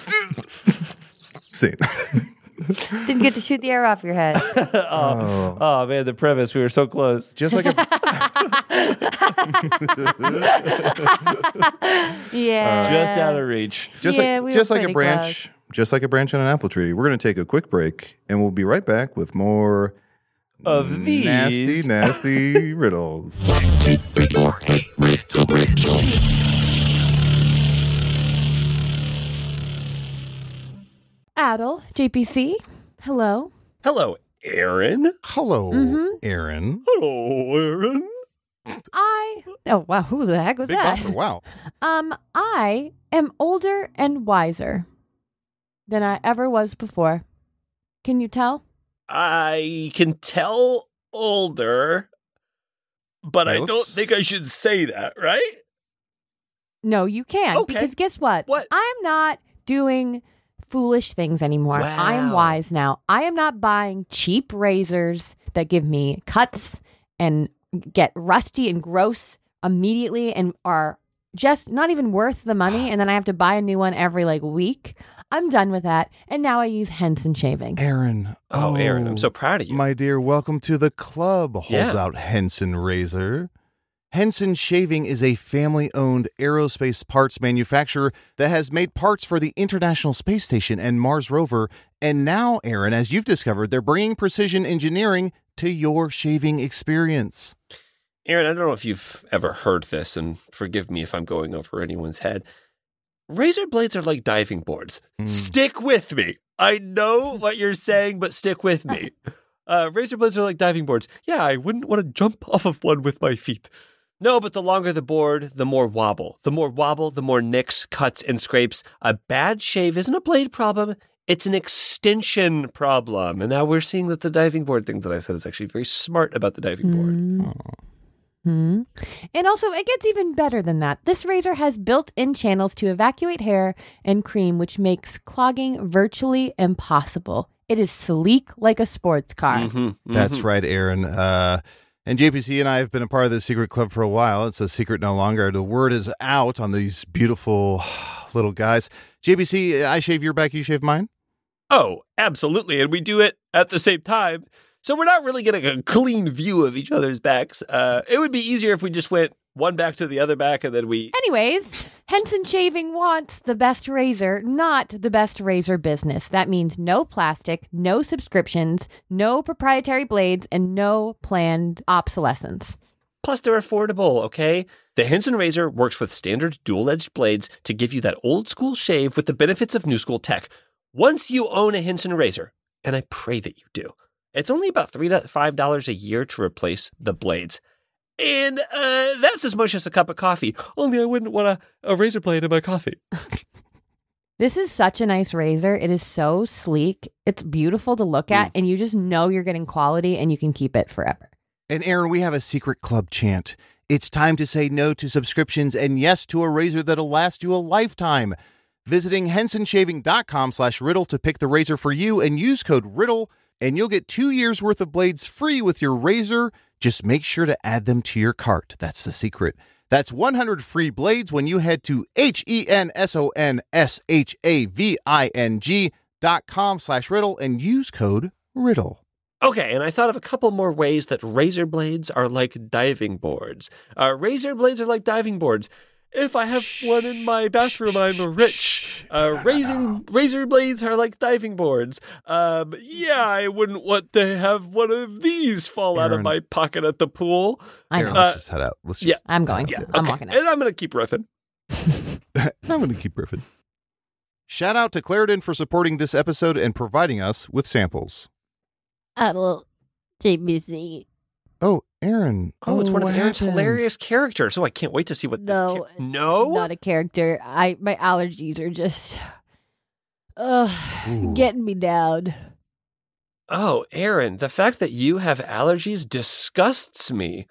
Same. didn't get to shoot the air off your head. Oh, man, the premise. We were so close. Just like a Yeah. Just out of reach. Just Yeah, like we just were like a pretty branch, just like a branch on an apple tree. We're going to take a quick break, and we'll be right back with more Of these. nasty riddles. Adel, JPC, hello. Hello, Aaron. Hello, Aaron. Hello, Aaron. Oh wow, who the heck was Big that? buffer. Wow. I am older and wiser than I ever was before. Can you tell? I can tell older, but I Yes. don't think I should say that, right? No, you can't. Okay. Because guess what? What? I'm not doing foolish things anymore. I am Wow. wise now. I am not buying cheap razors that give me cuts and get rusty and gross immediately and are just not even worth the money. And then I have to buy a new one every week. I'm done with that. And now I use Henson shaving. Aaron. Oh, Aaron, I'm so proud of you. My dear, welcome to the club. Holds Yeah. out Henson Razor. Henson Shaving is a family-owned aerospace parts manufacturer that has made parts for the International Space Station and Mars rover. And now, Aaron, as you've discovered, they're bringing precision engineering to your shaving experience. Aaron, I don't know if you've ever heard this, and forgive me if I'm going over anyone's head. Razor blades are like diving boards. Stick with me. I know what you're saying, but stick with me. Razor blades are like diving boards. Yeah, I wouldn't want to jump off of one with my feet. No, but the longer the board, the more wobble. The more wobble, the more nicks, cuts, and scrapes. A bad shave isn't a blade problem. It's an extension problem. And now we're seeing that the diving board thing that I said is actually very smart about the diving board. Hmm. And also, it gets even better than that. This razor has built-in channels to evacuate hair and cream, which makes clogging virtually impossible. It is sleek like a sports car. That's right, Aaron. And JPC and I have been a part of this secret club for a while. It's a secret no longer. The word is out on these beautiful little guys. JPC, I shave your back, you shave mine? Oh, absolutely. And we do it at the same time. So we're not really getting a clean view of each other's backs. It would be easier if we just went one back to the other back and then we... Anyways, Henson Shaving wants the best razor, not the best razor business. That means no plastic, no subscriptions, no proprietary blades, and no planned obsolescence. Plus, they're affordable, okay? The Henson razor works with standard dual-edged blades to give you that old-school shave with the benefits of new-school tech. Once you own a Henson razor, and I pray that you do, it's only about $3 to $5 a year to replace the blades. And that's as much as a cup of coffee. Only I wouldn't want a razor blade in my coffee. This is such a nice razor. It is so sleek. It's beautiful to look at, and you just know you're getting quality and you can keep it forever. And Aaron, we have a secret club chant. It's time to say no to subscriptions and yes to a razor that'll last you a lifetime. Visiting hensonshaving.com/riddle to pick the razor for you and use code RIDDLE, and you'll get 2 years worth of blades free with your razor. Just make sure to add them to your cart. That's the secret. That's 100 free blades when you head to hensonshaving.com/riddle and use code RIDDLE. Okay, and I thought of a couple more ways that razor blades are like diving boards. Razor blades are like diving boards. If I have one in my bathroom, I'm rich. Razor blades are like diving boards. I wouldn't want to have one of these fall out of Aaron. my pocket at the pool. I Aaron, know. let's just head out. Let's just, I'm going. Yeah, I'm okay. walking out. And I'm going to keep riffing. I'm going to keep riffing. Shout out to Claritin for supporting this episode and providing us with samples. Adel, JBC. Oh, Aaron. Oh, it's one of what Aaron's happened? hilarious characters. So I can't wait to see what No, this... No? Not a character. My allergies are just Ooh. getting me down. Oh, Aaron, the fact that you have allergies disgusts me.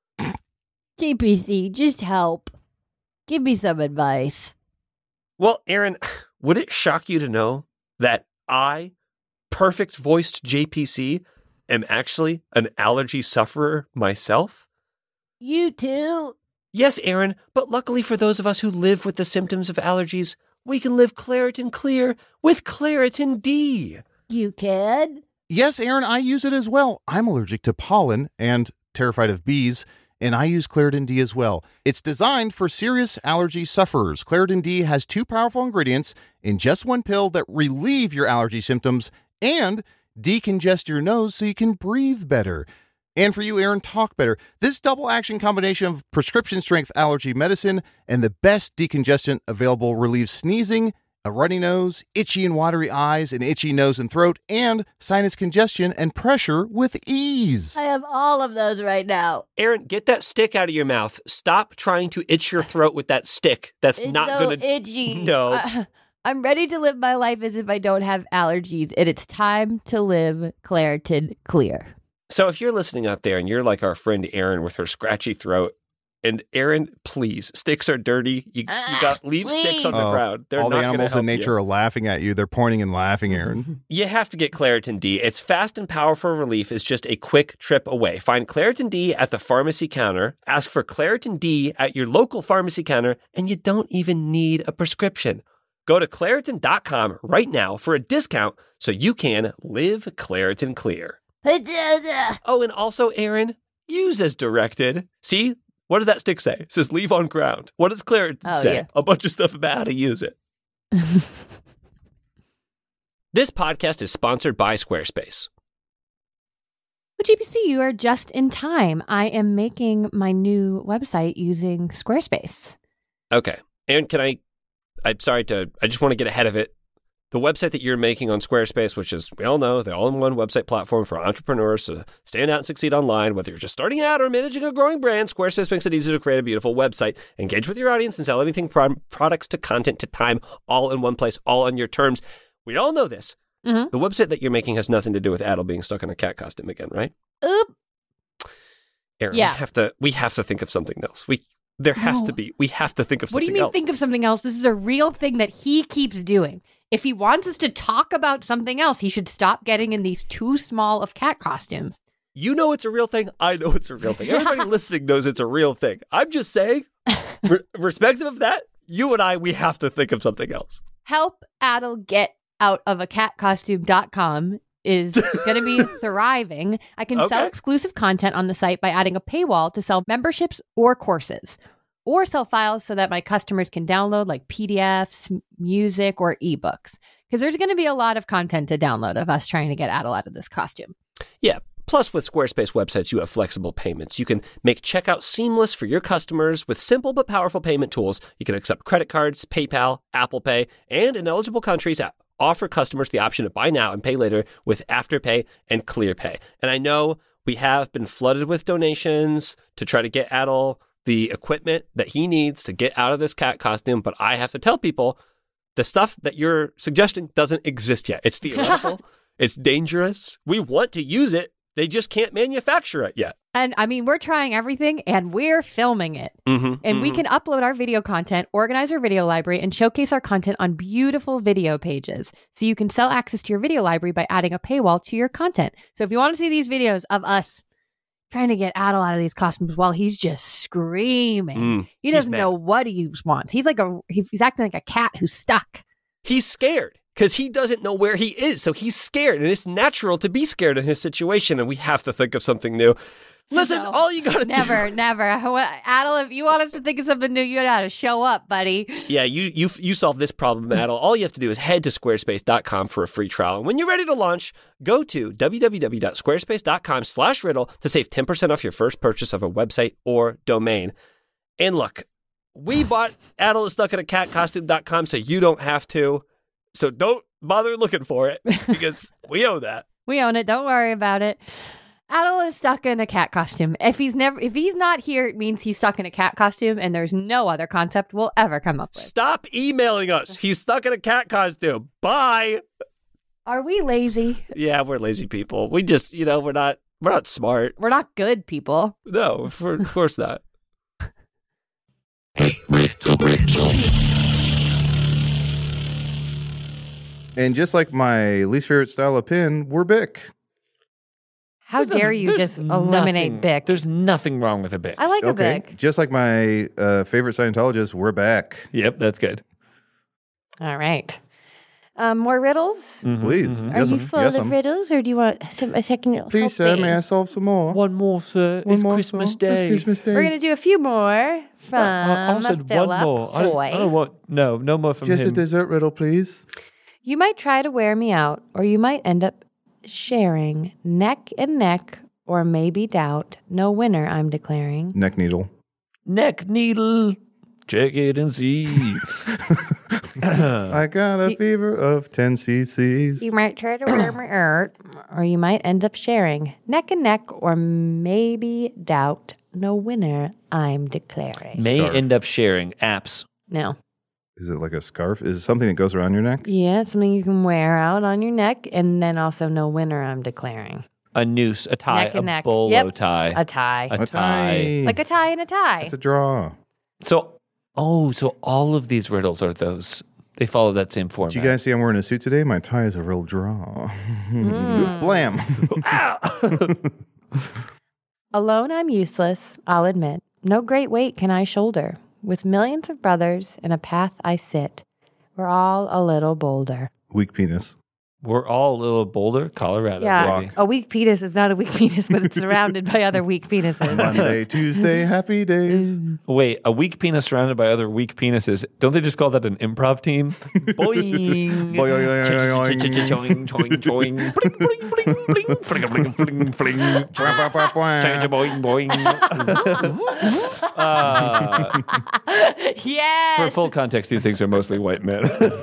JPC, just help. Give me some advice. Well, Aaron, would it shock you to know that I, perfect-voiced JPC, am actually an allergy sufferer myself? You too? Yes, Aaron, but luckily for those of us who live with the symptoms of allergies, we can live Claritin Clear with Claritin D. You can? Yes, Aaron, I use it as well. I'm allergic to pollen and terrified of bees. and I use Claritin D as well. It's designed for serious allergy sufferers. Claritin D has 2 powerful ingredients in just one pill that relieve your allergy symptoms and decongest your nose so you can breathe better. And for you, Aaron, talk better. This double action combination of prescription strength allergy medicine and the best decongestant available relieves sneezing, a runny nose, itchy and watery eyes, an itchy nose and throat, and sinus congestion and pressure with ease. I have all of those right now. Aaron, get that stick out of your mouth. Stop trying to itch your throat with that stick. That's It's not so going to. itchy. No. I'm ready to live my life as if I don't have allergies, and it's time to live Claritin Clear. So if you're listening out there and you're like our friend Aaron with her scratchy throat, and Aaron, please, sticks are dirty. You got leave sticks on the Oh, ground. They're all not the gonna animals help in nature you. are laughing at you. They're pointing and laughing, Aaron. You have to get Claritin D. Its fast and powerful relief is just a quick trip away. Find Claritin D at the pharmacy counter. Ask for Claritin D at your local pharmacy counter, and you don't even need a prescription. Go to Claritin.com right now for a discount so you can live Claritin Clear. Oh, and also, Aaron, use as directed. See? What does that stick say? It says leave on ground. What does Claritin say? yeah. A bunch of stuff about how to use it. This podcast is sponsored by Squarespace. Well, GPC, you are just in time. I am making my new website using Squarespace. Okay. And I'm sorry I just want to get ahead of it. The website that you're making on Squarespace, which is, we all know, the all-in-one website platform for entrepreneurs to stand out and succeed online, whether you're just starting out or managing a growing brand, Squarespace makes it easy to create a beautiful website, engage with your audience, and sell anything from products to content to time, all in one place, all on your terms. We all know this. Mhm. The website that you're making has nothing to do with Adel being stuck in a cat costume again, right? Oop. Aaron, Yeah. we have to think of something else. We have to think of What do something you mean else. think of something else? This is a real thing that he keeps doing. If he wants us to talk about something else, he should stop getting in these too small of cat costumes. You know it's a real thing. I know it's a real thing. Everybody listening knows it's a real thing. I'm just saying, respective of that, you and I, we have to think of something else. Help Adel get out of a catcostume.com is going to be thriving. I can sell Okay. exclusive content on the site by adding a paywall to sell memberships or courses, or sell files so that my customers can download like PDFs, music, or ebooks. Because there's going to be a lot of content to download of us trying to get Adel out of this costume. Yeah. Plus, with Squarespace websites, you have flexible payments. You can make checkout seamless for your customers with simple but powerful payment tools. You can accept credit cards, PayPal, Apple Pay, and in eligible countries, offer customers the option to buy now and pay later with Afterpay and ClearPay. And I know we have been flooded with donations to try to get Adel the equipment that he needs to get out of this cat costume, but I have to tell people the stuff that you're suggesting doesn't exist yet. It's theoretical. It's dangerous. We want to use it. They just can't manufacture it yet. And I mean, we're trying everything and we're filming it. And we can upload our video content, organize our video library, and showcase our content on beautiful video pages. So you can sell access to your video library by adding a paywall to your content. So if you want to see these videos of us trying to get Adel out of these costumes while he's just screaming, he he's doesn't mad. know what he wants. He's like he's acting like a cat who's stuck. He's scared because he doesn't know where he is. So he's scared, and it's natural to be scared in his situation, and we have to think of something new. Listen, No. all you got to Never, never. Adel, if you want us to think of something new, you got to show up, buddy. Yeah, you solve this problem, Adel. All you have to do is head to squarespace.com for a free trial. And when you're ready to launch, go to www.squarespace.com/riddle to save 10% off your first purchase of a website or domain. And look, we bought Adel is stuck in a cat costume.com so you don't have to. So don't bother looking for it because we own that. We own it. Don't worry about it. Adel is stuck in a cat costume. If he's not here, it means he's stuck in a cat costume, and there's no other concept we'll ever come up with. Stop emailing us. He's stuck in a cat costume. Bye. Are we lazy? Yeah, we're lazy people. We just, we're not smart. We're not good people. No, of course not. And just like my least favorite style of pen, we're Bic. How dare you just eliminate Bic? There's nothing wrong with a Bic. I like a Bic. Just like my favorite Scientologist, we're back. Yep, that's good. All right. More riddles? Please. Are you full of riddles, or do you want a second? Please, sir, helping? may I solve some more? One more, sir. One It's more, Christmas sir. Day. It's Christmas Day. We're gonna do a few more from I said Philip one more. I Hoy. don't want no more from Just him. a dessert riddle, please. You might try to wear me out, or you might end up sharing neck and neck, or maybe doubt. No winner, I'm declaring. Neck needle. Neck needle. Check it and see. I got a fever of 10 cc's. You might try to wear me out, or you might end up sharing neck and neck, or maybe doubt. No winner, I'm declaring. May Scarf. end up sharing apps. No. Is it like a scarf? Is it something that goes around your neck? Yeah, it's something you can wear out on your neck, and then also no winner, I'm declaring. A noose, a tie, Neck a and neck. bolo Yep. tie. A tie. A tie. Like a tie and a tie. It's a draw. So all of these riddles are those. They follow that same format. Did you guys see I'm wearing a suit today? My tie is a real draw. Blam. Alone, I'm useless, I'll admit. No great weight can I shoulder. With millions of brothers in a path I sit. We're all a little bolder. Weak penis. We're all a little Boulder, Colorado. Yeah, baby. a weak penis is not a weak penis, but it's surrounded by other weak penises. Monday, Tuesday, happy days. Wait, a weak penis surrounded by other weak penises. Don't they just call that an improv team? Boing. Boing. Choing, choing, choing. Bling, bling, bling, bling. Fling, fling, fling, fling. Boing, boing. Yes. For full context, these things are mostly white men.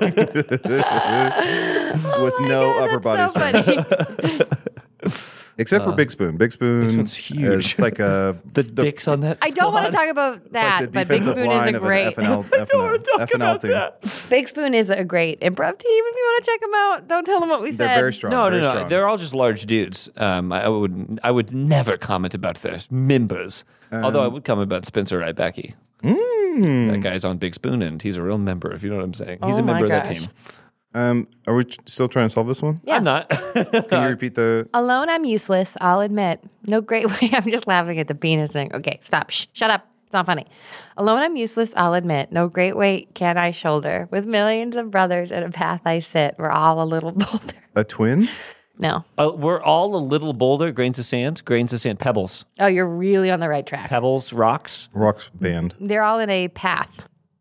With no upper body so strength. funny. Except for Big Spoon. Big Spoon. Big Spoon's huge. It's like a The dicks on that I don't want to squad. talk about that, the but Big defensive Spoon is line a of an great. FNL team. Big Spoon is a great improv team. If you want to check them out, don't tell them what we They're said. very strong. No. very strong. They're all just large dudes. I would never comment about their members. Although I would comment about Spencer Rybacki. That guy's on Big Spoon, and he's a real member, if you know what I'm saying. He's Oh a member my of that gosh. team. Are we still trying to solve this one? Yeah. I'm not. Can you repeat the? Alone, I'm useless, I'll admit. No great way. I'm just laughing at the penis thing. Okay, stop. Shh, shut up. It's not funny. Alone, I'm useless, I'll admit. No great weight can I shoulder. With millions of brothers in a path I sit. We're all a little bolder. A twin? No. We're all a little boulder, grains of sand, pebbles. Oh, you're really on the right track. Pebbles, rocks. Rocks band. They're all in a path.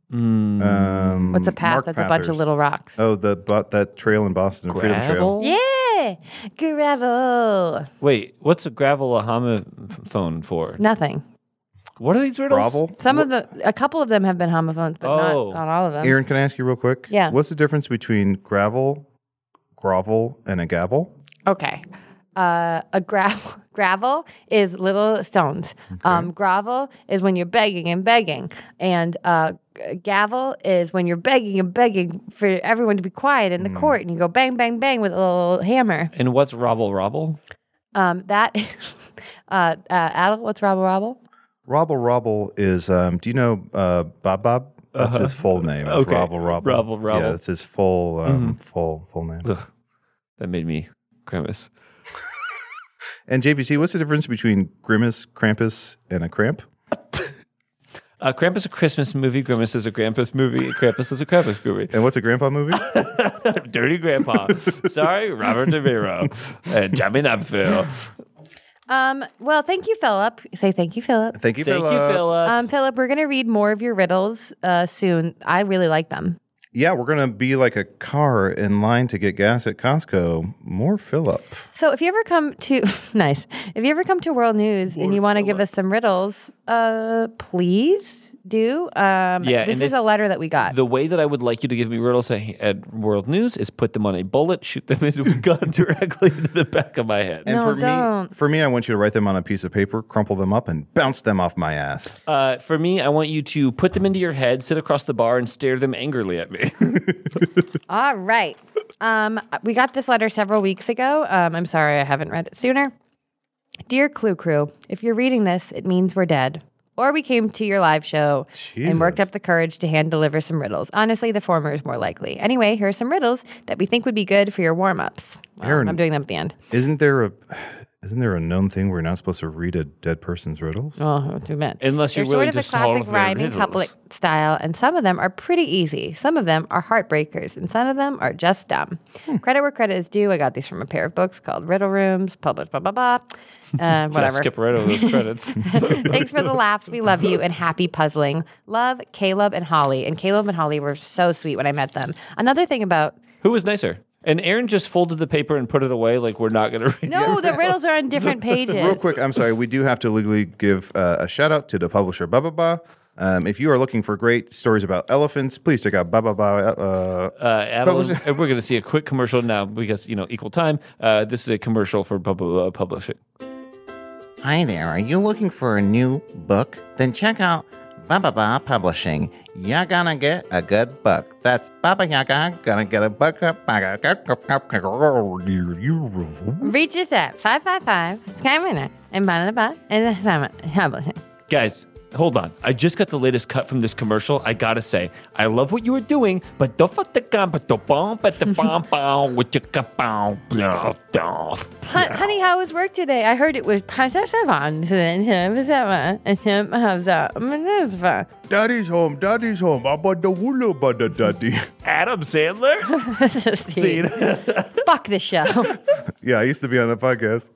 What's a path? Mark That's a bunch of Pathers. little rocks. Oh, that trail in Boston, Freedom Trail. Gravel? Yeah. Gravel. Wait, what's a gravel a homophone for? Nothing. What are these riddles? Gravel? A couple of them have been homophones, but Oh. not all of them. Aaron, can I ask you real quick? Yeah. What's the difference between grovel, and a gavel? Okay. A gravel is little stones. Grovel is when you're begging and begging. And gavel is when you're begging and begging for everyone to be quiet in the court, and you go bang, bang, bang with a little hammer. And what's robble? That Adel, what's robble? Robble is, do you know Bob Bob? That's his full name. It's Okay. Robble. Robble. Yeah, that's his full full name. Ugh, that made me grimace. And JPC, what's the difference between Grimace, Krampus, and a cramp? Krampus is a Christmas movie. Grimace is a Krampus movie. Krampus is a Krampus movie. And what's a grandpa movie? Dirty Grandpa. Sorry, Robert De Niro. And Jumping Up Phil. Well, thank you, Philip. Say thank you, Philip. Thank you, Thank you, Philip. Philip. Philip, we're going to read more of your riddles soon. I really like them. Yeah, we're going to be like a car in line to get gas at Costco. More Philip. So if you ever come to nice, if you ever come to World News and you want to give us some riddles, please do. This and is a letter that we got. The way that I would like you to give me riddles at World News is put them on a bullet, shoot them into a gun directly into the back of my head. And No, don't. for me, I want you to write them on a piece of paper, crumple them up, and bounce them off my ass. For me, I want you to put them into your head, sit across the bar, and stare them angrily at me. All right. We got this letter several weeks ago. I'm sorry I haven't read it sooner. Dear Clue Crew, if you're reading this, it means we're dead. Or we came to your live show and worked Jesus. up the courage to hand deliver some riddles. Honestly, the former is more likely. Anyway, here are some riddles that we think would be good for your warm-ups. Well, Aaron. I'm doing them at the end. Isn't there Isn't there a known thing where you're not supposed to read a dead person's riddles? Oh, too bad. Unless you're They're willing sort of to a classic solve their rhyming riddles. couplet style, and some of them are pretty easy. Some of them are heartbreakers, and some of them are just dumb. Credit where credit is due. I got these from a pair of books called Riddle Rooms, published blah, blah, blah. Yeah, Whatever. skip right over those credits. Thanks for the laughs. We love you and happy puzzling. Love, Caleb and Holly. And Caleb and Holly were so sweet when I met them. Another thing about Who was nicer? And Aaron just folded the paper and put it away like we're not going to read it. no, the riddles are on different pages. Real quick, I'm sorry. We do have to legally give a shout out to the publisher, Ba Ba Ba. If you are looking for great stories about elephants, please check out Ba Ba Ba. Adeline, and we're going to see a quick commercial now because, equal time. This is a commercial for publishing. Hi there, are you looking for a new book? Then check out Baba Ba Publishing. You're gonna get a good book. That's Baba Yaga gonna get a book. Reach us at 555 Sky Winner and Banana and the Summit Publishing. Guys, hold on. I just got the latest cut from this commercial. I got to say, I love what you were doing, but Honey, how was work today? I heard it was Daddy's home. Daddy's home. Abadawulu badadadi. Adam Sandler? Scene. Fuck this show. Yeah, I used to be on the podcast.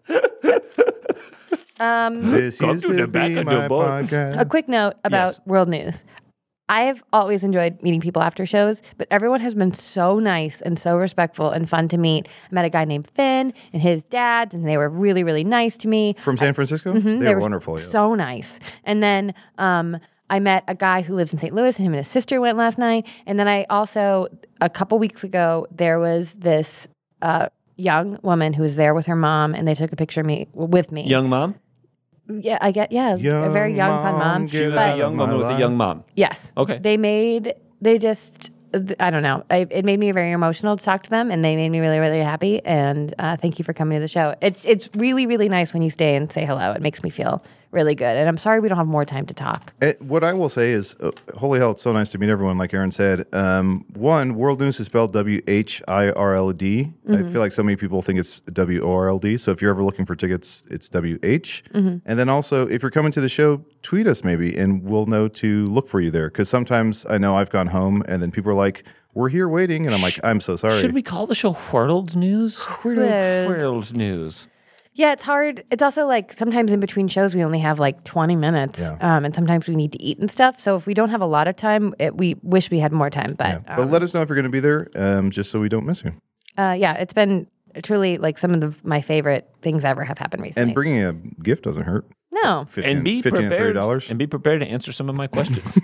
This Come used to to the back be of the my boat. podcast. A quick note about Yes. world news. I've always enjoyed meeting people after shows, but everyone has been so nice and so respectful and fun to meet. I met a guy named Finn and his dads, and they were really, really nice to me. From San Francisco? They were wonderful. Yes. So nice. And then I met a guy who lives in St. Louis, and him and his sister went last night. And then I also, a couple weeks ago, there was this young woman who was there with her mom, and they took a picture with me. Young mom? Yeah, I get, a very young, fun mom. She was But- a young woman with a young mom. Yes. Okay. I don't know. It made me very emotional to talk to them, and they made me really, really happy. And thank you for coming to the show. It's really, really nice when you stay and say hello. It makes me feel really good. And I'm sorry we don't have more time to talk. What I will say is, holy hell, it's so nice to meet everyone, like Aaron said. One, World News is spelled WHIRLD. I feel like so many people think it's WORLD. So if you're ever looking for tickets, it's WH. And then also, if you're coming to the show, tweet us maybe, and we'll know to look for you there. Because sometimes I know I've gone home, and then people are like, we're here waiting. And I'm like, I'm so sorry. Should we call the show Whirled News? Whirled. Whirled News. Yeah, it's hard. It's also like sometimes in between shows we only have like 20 minutes, and sometimes we need to eat and stuff. So if we don't have a lot of time, we wish we had more time. But But let us know if you're going to be there, just so we don't miss you. it's been truly like some of my favorite things ever have happened recently. And bringing a gift doesn't hurt. no, And be $15 and prepared. $30. And be prepared to answer some of my questions.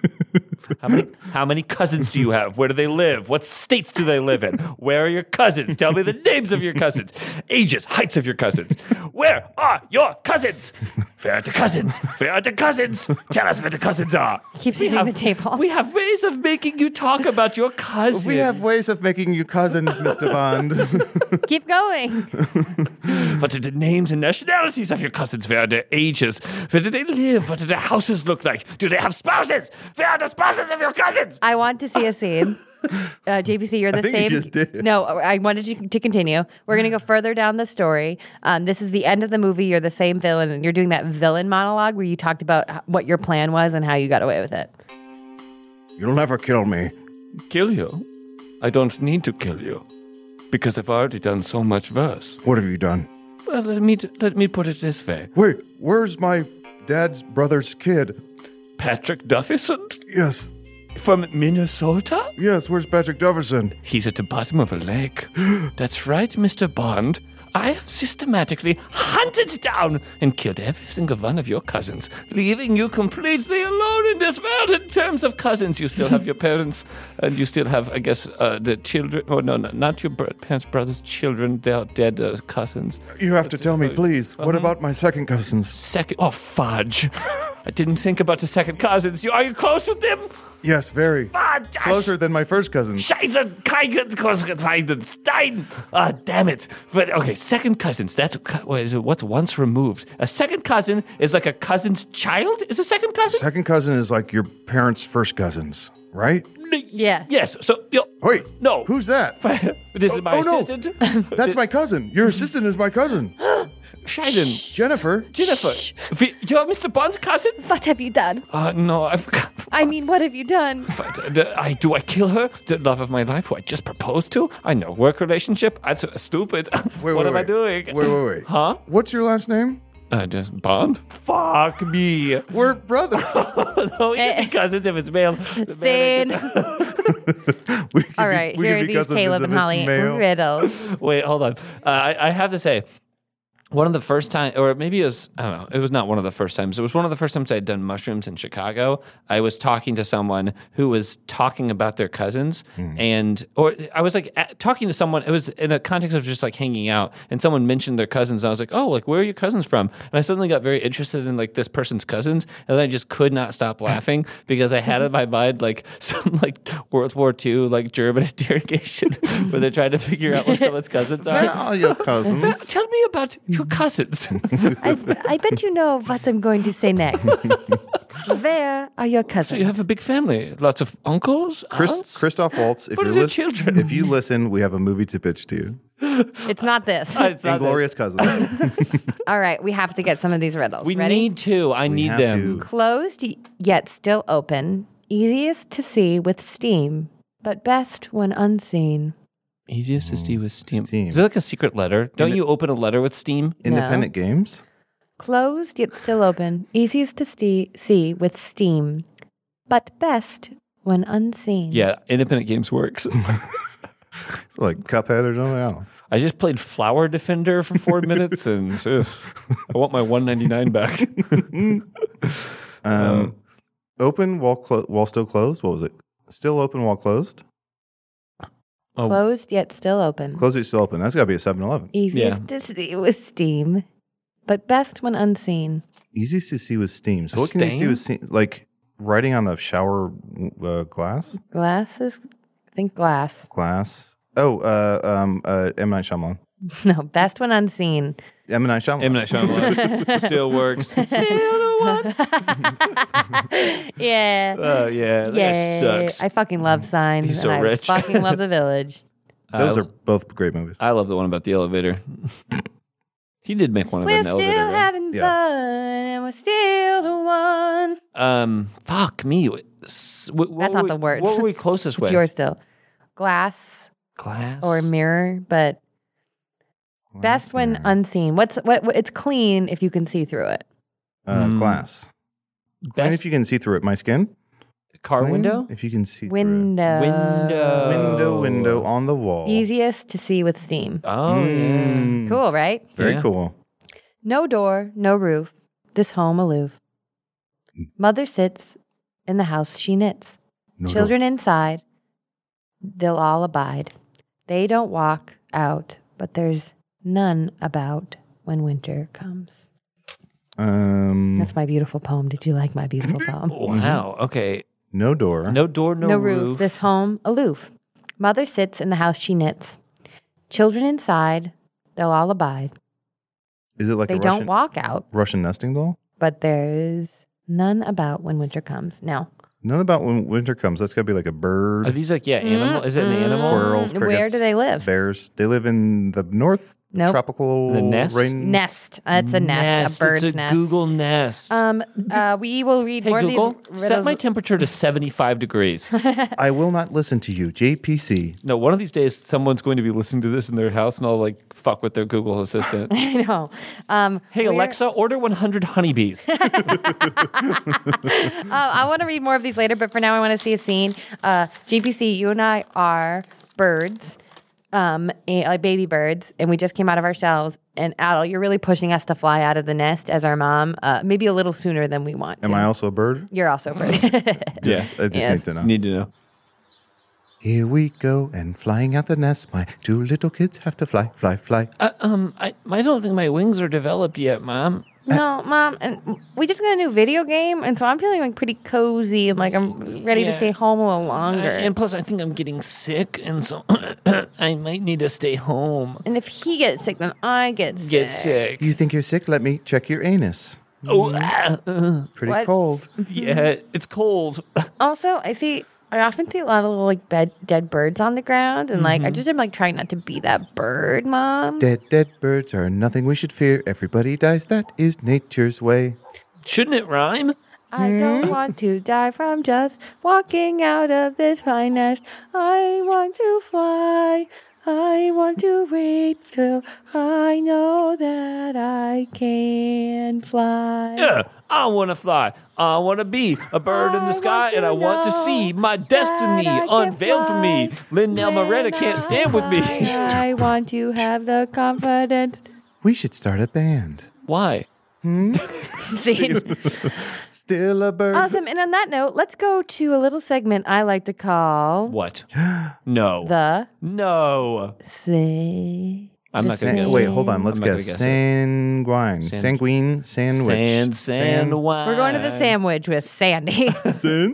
How many cousins do you have? Where do they live? What states do they live in? Where are your cousins? Tell me the names of your cousins, ages, heights of your cousins. Where are your cousins? Where are the cousins? Where are the cousins? Tell us where the cousins are. keeps hitting the table. We have ways of making you talk about your cousins. We have ways of making you cousins, Mr. Bond. Keep going. What are the names and nationalities of your cousins? Where are their ages? Where do they live? What do their houses look like? Do they have spouses? Where are the spouses of your cousins? I want to see a scene. JPC, you're the think you same. just did. No, I wanted you to continue. We're going to go further down the story. This is the end of the movie. You're the same villain, and you're doing that villain monologue where you talked about what your plan was and how you got away with it. You'll never kill me. Kill you? I don't need to kill you. Because I've already done so much worse. What have you done? Well, let me put it this way. Wait, where's my dad's brother's kid? Patrick Duffyson Yes, from Minnesota? yes, where's Patrick Duffyson? He's at the bottom of a lake. That's right, Mr. Bond. I have systematically hunted down and killed every single one of your cousins, leaving you completely alone in this world in terms of cousins. You still have your parents, and you still have, I guess, the children. Oh, no, not your parents' brothers' children. They're dead cousins. You have to tell me, please. What about my second cousins? Second. Oh, fudge. I didn't think about the second cousins. Are you close with them? Yes, very. Fudge. Closer than my first cousins. Scheiße, kein Stein. Ah, damn it. But okay, second cousins. That's what's once removed. A second cousin is like a cousin's child. Is a second cousin? Second cousin is like your parents' first cousins, right? Yeah. Yes. So Wait, no. who's that? This is my oh, no. assistant. That's my cousin. Your assistant is my cousin. Scheiden. Jennifer. You're Mr. Bond's cousin? What have you done? No, I forgot. I mean, what have you done? Do I kill her? The love of my life, who I just proposed to? I know, work relationship? That's stupid. What am I doing? Wait. Huh? What's your last name? Just Bond? Fuck me. We're brothers. No, we can be cousins if it's male. Sin. All right, here are these Caleb and Holly riddles. Wait, hold on. I have to say, one of the first time, or maybe it was, I don't know, it was not one of the first times. It was one of the first times I had done mushrooms in Chicago. I was talking to someone who was talking about their cousins, or I was like talking to someone, it was in a context of just like hanging out, and someone mentioned their cousins. And I was like, oh, like, where are your cousins from? And I suddenly got very interested in like this person's cousins, and then I just could not stop laughing because I had in my mind like some like World War II, like German interrogation where they're trying to figure out where someone's cousins are. Where are your cousins? Tell me about your cousins. I bet you know what I'm going to say next. Where are your So cousins? you have a big family, lots of uncles, aunts? Christoph Waltz, if What you're are their children? if you listen, we have a movie to pitch to you. It's not this. It's not Inglorious Cousins. All right, we have to get some of these riddles. We Ready? need to. I need have them. to. Closed yet still open, easiest to see with steam, but best when unseen. Easiest to see with Steam. Steam. Is it like a secret letter? Don't you open a letter with Steam? Independent Games. Closed yet still open, easiest to see with steam, but best when unseen. Yeah, Independent Games works. Like Cuphead or something. I don't know. I just played Flower Defender for 4 minutes, and I want my $1.99 back. Open while still closed. What was it? Still open while closed. Closed yet still open, Closed yet still open. That's got to be a 7-Eleven. easiest to see with steam, but best when unseen. Easiest to see with steam. So A what can you see stain? with steam? Like writing on the shower glass. Glasses? Think glass. Glass. Oh, M. Night Shyamalan. No, best when unseen. M. Night Shyamalan. M. Night Shyamalan still works. Still the one. Yeah. Oh, yeah. That guy sucks. I fucking love Signs. He's so and rich. I fucking love The Village. Those are both great movies. I love the one about the elevator. He did make one about We're an still elevator. Right? having Yeah. fun, and we're still the one. Fuck me. That's not the words. What were we closest It's with? yours still. Glass Glass or mirror, but best when unseen. What? It's clean if you can see through it. Glass. And Best if you can see through it, my skin. car Clean window. If you can see Window. Window. Window on the wall. Easiest to see with steam. Oh yeah. Cool, right? Very Yeah. cool. No door, no roof. This home aloof. Mother sits in the house she knits. No Children inside, they'll all abide. They don't walk out, but there's none about when winter comes. That's my beautiful poem. Did you like my beautiful poem? Wow. Okay. No door. No door. No, roof. This home aloof. Mother sits in the house she knits. Children inside, they'll all abide. Is it like They a don't Russian, walk out, Russian nesting doll? but there's none about when winter comes. No. None about when winter comes. That's got to be like a bird. Are these like animal? Is it an animal? Squirrels, Where crickets, do they live? Bears. They live in the north Nope. tropical The nest? rain. Nest. It's a nest, a bird's It's a nest. Google Nest. We will read Hey more Google, of these set my riddles. temperature to 75 degrees. I will not listen to you, JPC. No, one of these days someone's going to be listening to this in their house, and I'll like fuck with their Google Assistant. I know. Hey We're- Alexa, order 100 honeybees. I want to read more of these later, but for now, I want to see a scene. GPC, you and I are birds, like baby birds, and we just came out of our shells. And Adel, you're really pushing us to fly out of the nest as our mom, maybe a little sooner than we want to. Am I also a bird? You're also a bird. I just Yes. need to know. Need to know. Here we go, and flying out the nest. My two little kids have to fly, fly, fly. I don't think my wings are developed yet, Mom. No, Mom, and we just got a new video game, and so I'm feeling like pretty cozy and like I'm ready to Yeah. stay home a little longer. And plus, I think I'm getting sick, and so I might need to stay home. And if he gets sick, then I get sick. Get sick. You think you're sick? Let me check your anus. Oh, Pretty What? cold. yeah, it's cold. Also, I see I often see a lot of little like dead birds on the ground, and like I just am like trying not to be that bird, Mom. Dead birds are nothing we should fear. Everybody dies. That is nature's way. Shouldn't it rhyme? I don't want to die from just walking out of this pine nest. I want to fly. I want to wait till I know that I can fly. Yeah, I want to fly. I want to be a bird in the I sky, want and I to want to know see my destiny that I can unveiled for me. fly Lin-Manuel when Miranda can't stand with me. I want to have the confidence. We should start a band. Why? See? Still a bird. Awesome. And on that note, let's go to a little segment I like to call What? No. the No. say. I'm not going to guess. Wait, hold on. Let's I'm not gonna guess. guess it. Sanguine. Sanguine. Sandwich. Sandwich. We're going to the sandwich with Sandy. Sandy?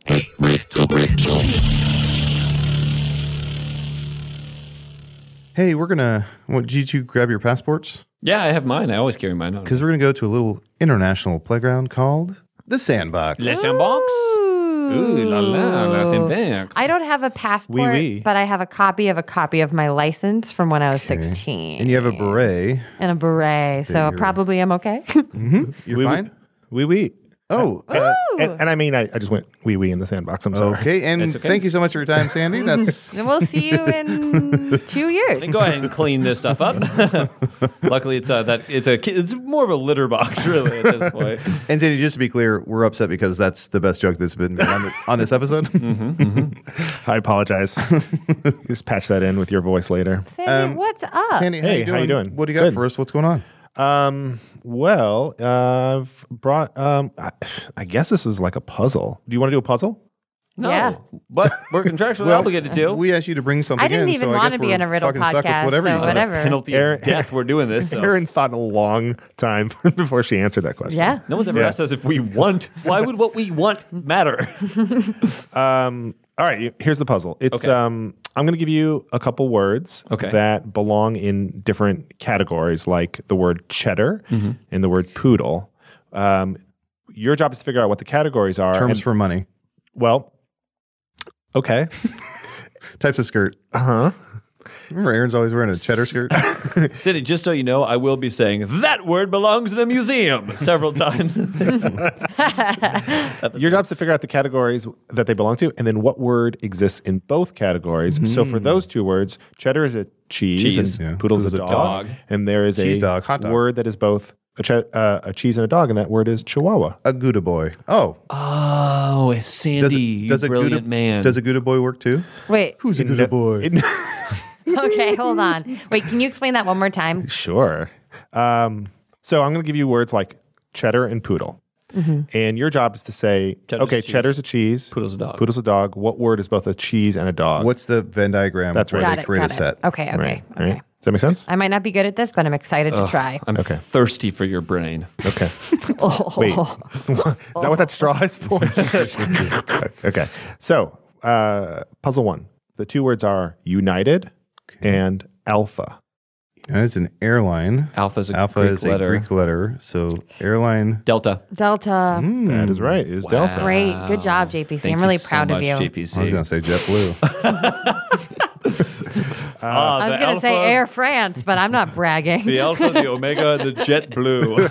Hey, we're gonna. Did you grab your passports? Yeah, I have mine. I always carry mine on. Because we're gonna go to a little international playground called the Sandbox. Le Sandbox? Ooh, la la, la Sandbox. I don't have a passport, Oui, oui. but I have a copy of my license from when I was 16. And you have a beret. And a beret, so you're- probably I'm okay. You're fine. Oui. Oh, And I mean, I just went wee in the Sandbox. I'm sorry. okay. And It's okay. thank you so much for your time, Sandy. That's And we'll see you in 2 years. Go ahead and clean this stuff up. Luckily, it's more of a litter box, really, at this point. and Sandy. Just to be clear, we're upset because that's the best joke that's been made on this episode. I apologize. Just patch that in with your voice later. Sandy, what's up? Sandy, Hey, how you doing? What do you got Good. for us? What's going on? Well, I've brought. I guess this is like a puzzle. Do you want to do a puzzle? No, Yeah. but we're contractually obligated to. We asked you to bring something I didn't in, even so I want guess to be we're in a riddle fucking stuck with podcast, whatever so you got. whatever. Penalty Aaron- of death. We're doing this. So. Erin thought a long time before she answered that question. Yeah. No one's ever asked us if we want. Why would what we want matter? All right, here's the puzzle. It's Okay. I'm going to give you a couple words Okay. that belong in different categories, like the word cheddar and the word poodle. Your job is to figure out what the categories are. Terms and- for money. well, okay. Types of skirt. Remember, Aaron's always wearing a cheddar skirt. Cindy, just so you know, I will be saying that word belongs in a museum several times. Your job is to figure out the categories that they belong to, and then what word exists in both categories. So for those two words, cheddar is a cheese, and Yeah. poodle's a Poodle's dog. And there is Cheese a dog, hot dog. word that is both a cheese and a dog, and that word is chihuahua. A Gouda boy. Oh, Oh, Sandy, you brilliant Gouda, man. Does a Gouda boy work too? Wait. Who's a Gouda boy? Okay, hold on. Wait, can you explain that one more time? Sure. So I'm going to give you words like cheddar and poodle. And your job is to say, Cheddar's okay, a cheese. cheddar's a cheese. Poodle's a dog. Poodle's a dog. What word is both a cheese and a dog? What's the Venn diagram That's where right. they create a set? Okay, okay, Right, okay. right. Does that make sense? I might not be good at this, but I'm excited to try. I'm thirsty for your brain. Okay. Wait. Is that what that straw is for? Okay. So, puzzle one. The two words are united and alpha. It's an airline. Alpha's a Alpha Greek is letter. a Greek letter. So airline. Delta. Delta. That is right. It is Delta. Great. Good job, JPC. Thank I'm really you so proud of much, you. JPC. I was going to say JetBlue. I was going to say Air France, but I'm not bragging. The Alpha, the Omega, and the JetBlue.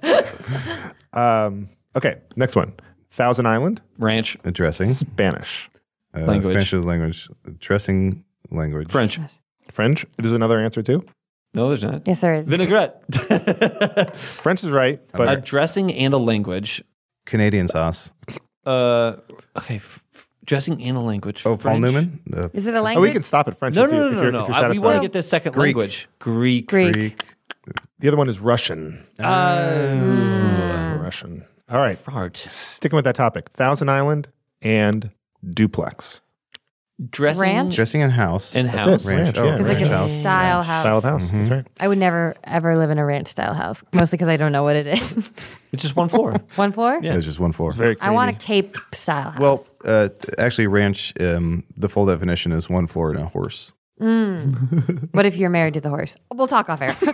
Okay. Next one. Thousand Island, Ranch. Dressing. Spanish. Language. Spanish is language. Dressing language. French. French. There's another answer too. No, there's not. Yes, there is. Vinaigrette. French is right, but A dressing and a language. Canadian sauce. Okay. Dressing and a language. Oh, Paul French. Newman? Is it a oh, language? we can stop at French No, if, no, you, no, if no, you're, no. if you're We satisfied. want to get this second Greek. language. Greek. Greek. The other one is Russian. Russian. All right. Fart. Sticking with that topic. Thousand Island and duplex. Dressing Ranch? Dressing in house. and That's house. it. Ranch, yeah. It's like ranch a house. style house. Style of house. That's right. I would never, ever live in a ranch style house, mostly because I don't know what it is. It's just one floor. One floor? Yeah. It's just one floor. Very I want a creamy. cape style house. Well, actually, ranch, the full definition is one floor and a horse. What if you're married to the horse? We'll talk off air.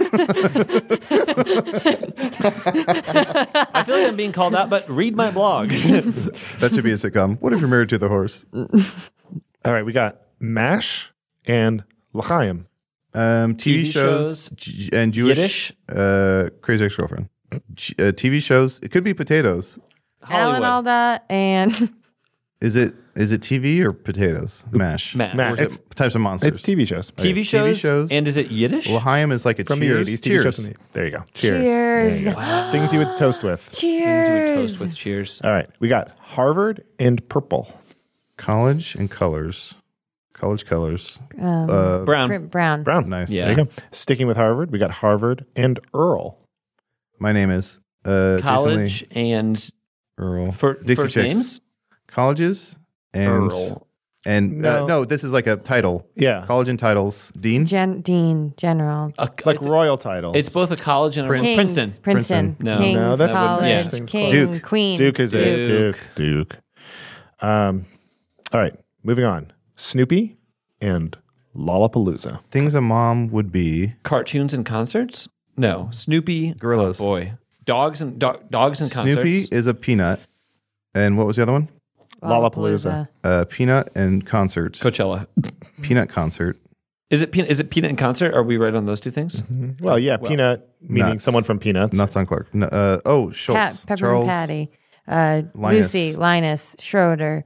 I feel like I'm being called out, but read my blog. That should be a sitcom. What if you're married to the horse? All right, we got MASH and L'chaim. TV shows and Jewish. Yiddish? Crazy Ex-Girlfriend. TV shows. It could be potatoes. Alan Alda and Is it TV or potatoes? MASH. Mash. Mash. Or is it types of monsters. It's TV shows. TV shows. And is it Yiddish? L'chaim is like a From cheers. the 80s. TV Cheers. shows from there you go. Cheers. Cheers. There you go. Things you would toast with. Things we toast Cheers. with cheers. All right, we got Harvard and Purple. College and colors. College colors. Brown. Brown. Brown. Nice. Yeah. There you go. Sticking with Harvard, we got Harvard and Earl. My name is College Jason Lee and Earl. Dixie Dixie Chicks. names? Colleges and Earl. and No. no, this is like a title. Yeah. College and titles. Dean. Dean, General. Like it's, royal titles. it's both a college and a Prince. Princeton. Princeton. No. Kings, No, that's what college, yeah. things King, called. Duke. Queen. Duke is it. Duke. All right, moving on. Snoopy and Lollapalooza. Things a mom would be. Cartoons and concerts? No. Snoopy. Gorillas. Oh, boy. Dogs and concerts. Snoopy is a peanut. And what was the other one? Lollapalooza. Peanut and concert. Coachella. Peanut concert. Is it peanut and concert? Are we right on those two things? Well, yeah, Peanut, meaning Nuts. someone from Peanuts. Nuts on Clark. No, Schultz. Pepper Charles. and Patty. Lucy, Linus, Schroeder,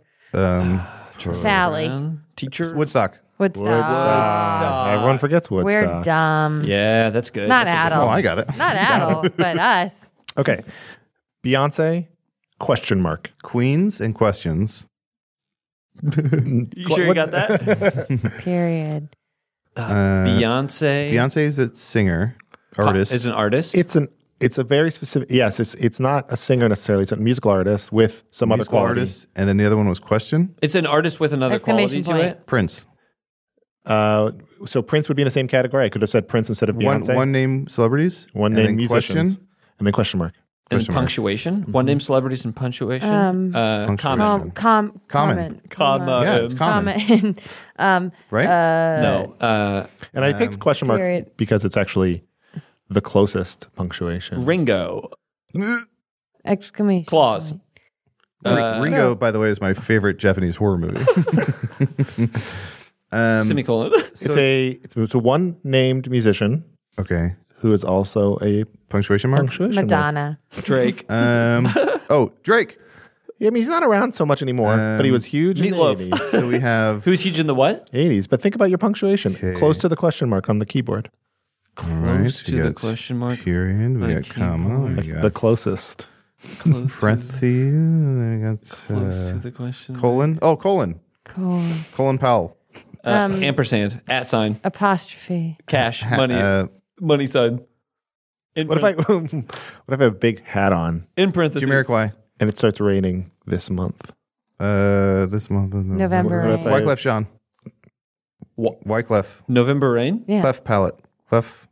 Sally. Brown, teacher. Woodstock. Woodstock. Everyone forgets Woodstock. We're dumb. Yeah, that's good. Not That's a good Oh, adult. I got it. Not adult, but us. Okay. Beyonce, question mark. Queens and questions. one. You sure you got that? Period. Beyonce. Beyonce is a singer, artist. Is an artist. It's a very specific, yes, it's not a singer necessarily. It's a musical artist with some musical other quality. artist. And then the other one was question. It's an artist with another quality Exclamation to point. it. Prince. So Prince would be in the same category. I could have said Prince instead of Beyonce. One name celebrities. One and name then musicians. Question. And then question mark. And Question mark. punctuation. One name celebrities and punctuation. Punctuation. Common. Common. Yeah, it's common. Right? No. And I picked question mark period. because it's actually the closest punctuation. Ringo. Exclamation. Claus. point. Ringo, by the way, is my favorite Japanese horror movie. Semicolon. It's a one named musician Okay. who is also a Punctuation mark? punctuation mark. Madonna. Drake. Drake. Yeah, I mean, he's not around so much anymore, but he was huge in the Meatloaf. 80s. So we have Who's huge in the what? 80s. But think about your punctuation. Okay. Close to the question mark on the keyboard. Close we to the got question mark. period. We on got comma. keyboard. We got The closest. parentheses. We got Close to the question. colon. Oh, colon. Colin Powell. Ampersand. @ sign. Apostrophe. Cash. Money. Money sign. In, What if I what if I have a big hat on in parentheses. Jamiroquai. and it starts raining this month? This month. November. What if I- rain. Wyclef Jean. Wyclef. November Rain? Yeah. Clef palate. Clef.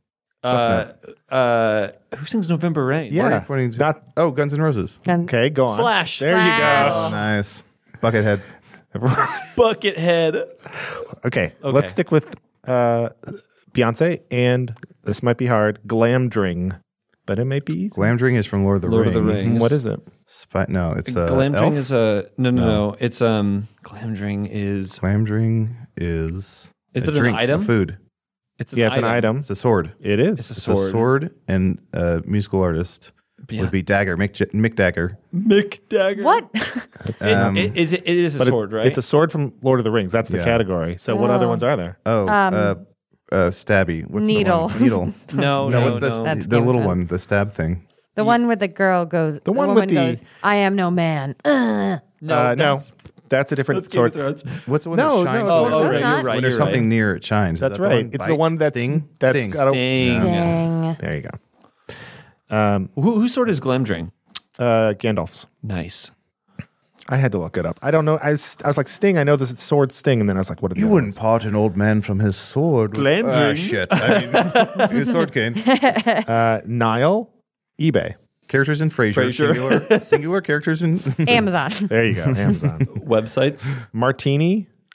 Who sings November Rain? Yeah. Not Guns N' Roses. okay, go on. Slash. There Slash. Oh, nice. Buckethead. you go. Buckethead. Okay, let's stick with Beyonce, and this might be hard. Glamdring, but it might be easy. Glamdring is from Lord of the Lord Rings. of the Rings. What is it? No, it's Glamdring elf? is a no. It's Glamdring is Glamdring is Is a it an drink, item? a food. it's Yeah, it's an item. It's a sword. It is. It's a It's sword. a sword, and musical artist Yeah. would be Dagger, Mick Dagger. Mick Dagger. What? It is a But sword, right? It's a sword from Lord of the Rings. That's the Yeah. category. So what other ones are there? Stabby. What's Needle. The one? Needle. no. what's That's the Game little of one? The stab thing. The one where the girl goes. The one woman with the- goes. I am no man. No, that's a different That's Game of sword. Thrones. What's the one No, that shines? no, when Oh, there's- right, not. you're right. When there's You're something right. near it shines. Is That's that the right. one? It's the one that's Sting. that's Sting. got a- Dang. Dang. There you go. Whose sword is Glamdring? Gandalf's. Nice. I had to look it up. I don't know. I was like, Sting. I know this is sword Sting, and then I was like, what? Are the You other wouldn't ones? part an old man from his sword. Glamdring. Shit. I mean, his sword cane. Nile, eBay. Characters in Frasier. Singular characters in. Amazon. There you go. Amazon. Websites. Martini,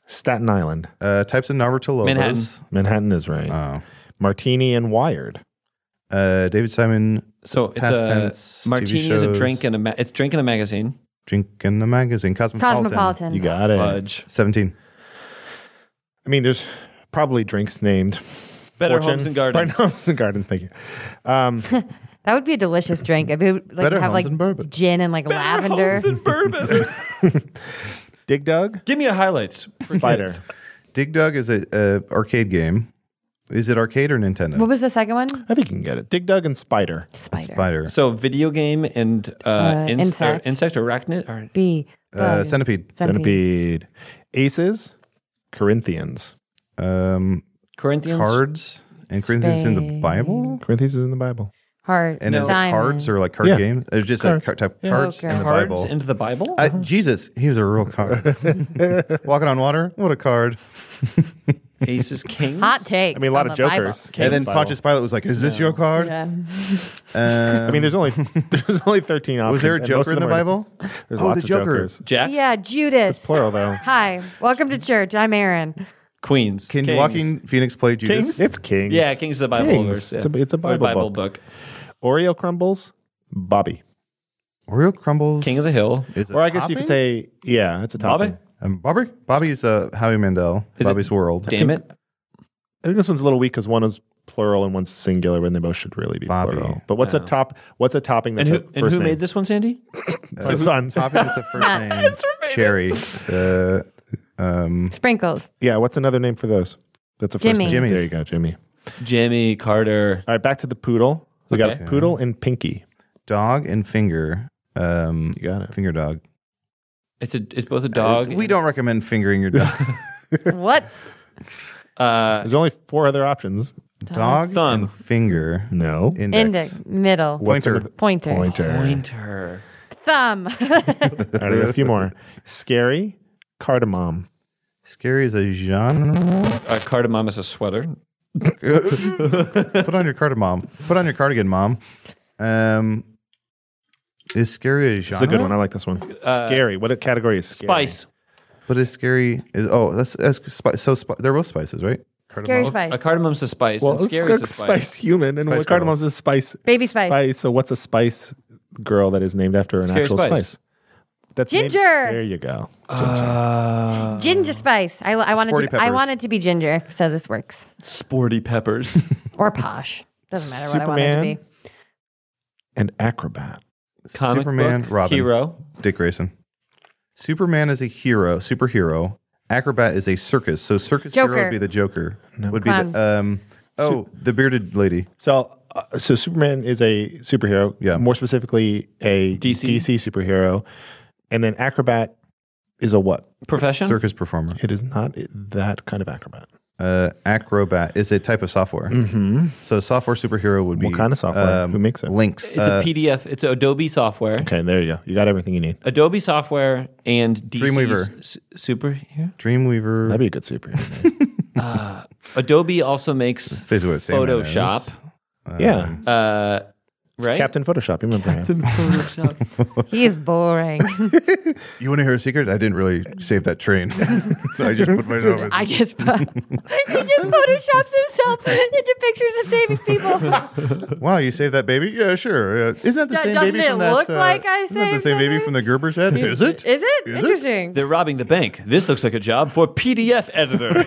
Staten Island. Types of Navratilova. Manhattan is right. Oh. Martini and Wired. David Simon. So it's Past a tense, TV martini is a shows. drink and it's drink in a magazine. Drink in the magazine. Cosmopolitan. You got it. Fudge. 17. I mean, there's probably drinks named Better Fortune. Homes and Gardens. Better Homes and Gardens. Thank you. That would be a delicious drink. I'd be like Better have Homes like and Bourbon. gin and like lavender. Homes and bourbon. Dig Dug. Give me a highlights. for Spider. kids. Dig Dug is a arcade game. Is it arcade or Nintendo? What was the second one? I think you can get it. Dig Dug and Spider. Spider. Spider. So video game and insect or arachnid or B. Bug. Centipede. Centipede. Aces. Corinthians. Corinthians. Cards. And Corinthians in the Spain. Bible? Corinthians is in the Bible. Heart. And is it Diamond. cards or like card Yeah. games? It's just Cards. a type of Yeah. cards Okay. in the Cards Bible. into the Bible. Jesus, he was a real card. Walking on water? What a card. Aces, kings. Hot take. I mean, a lot on of the Bible. jokers. And then Bible. Pontius Pilate was like, is this your card? Yeah. I mean, there's only 13 options. Was there a and most Joker of in the them are- Bible? There's Oh, lots the of Joker. jokers. Jacks. Yeah, Judas. Plural though. Hi. Welcome to church. I'm Aaron. Queens. Can Kings. Joaquin Phoenix play Judas? Kings? It's Kings. Yeah, Kings is a Bible Kings. verse. Yeah. It's a Or Bible book. Oreo crumbles. Bobby. Oreo crumbles. King of the Hill. Is it Or I guess you topping? could say, yeah, it's a topping. Bobby? Bobby's Howie Mandel. Is it- Bobby's World. Damn it. I think this one's a little weak because one is plural and one's singular, when they both should really be Bobby. plural. But what's a topping And that's who, a and first who name? made this one, Sandy? My son. Topping is the first name. Cherry. Sprinkles. Yeah, what's another name for those? That's a first Jimmy. name. Jimmy's. There you go, Jimmy. Jimmy Carter. All right, back to the poodle. We Okay. got Poodle and Pinky. Dog and finger. You got it. Finger dog. It's both a dog. We don't recommend fingering your dog. What? There's only 4 other options. Dog Thumb. and finger. No. Index. Middle. Pointer. Pointer. Pointer. Thumb. All right, I got a few more. Scary, cardamom. Scary is a genre. Cardamom is a sweater. Put on your cardamom. Put on your cardigan, mom. Is scary a genre? It's a good one. I like this one. Scary. What category is scary? Spice. But is scary is they're both spices, right? Scary Cardamom? spice. A cardamom's a spice. Well, and it's scary is a spice human, and Spice cardamom's Girls. a spice. Baby spice. So what's a spice girl that is named after an Scary actual Spice. spice? That's Ginger. There you go. Ginger spice. I Sporty I peppers. want it to be ginger, so this works. Sporty peppers. Or posh. Doesn't matter what I want it to Superman. be. And acrobat. Comic Superman, book, Robin, hero. Dick Grayson. Superman is a superhero. Acrobat is a circus. So circus hero Joker. would be the Joker. Would be Clown. the the bearded lady. So Superman is a superhero. Yeah. More specifically, a DC. superhero. And then acrobat is a what? Profession. Circus performer. It is not that kind of acrobat. Acrobat is a type of software. Mm-hmm. So software superhero would be What kind of software? Who makes it? Links. It's a PDF. It's Adobe software. Okay, there you go. You got everything you need. Adobe software and DC's Dreamweaver. superhero. Dreamweaver. That'd be a good superhero. Adobe also makes That's basically what Sandman Photoshop. is. Yeah. Right? Captain Photoshop. You remember him? He is boring. You want to hear a secret? I didn't really save that train. I just put myself in. I just he just photoshops himself into pictures of saving people. Wow, you saved that baby? Yeah, sure. Isn't that the same Doesn't baby it from that? look like I isn't that the saved same that baby from the Gerber's head? Is it? Is it? Interesting. They're robbing the bank. This looks like a job for PDF editor.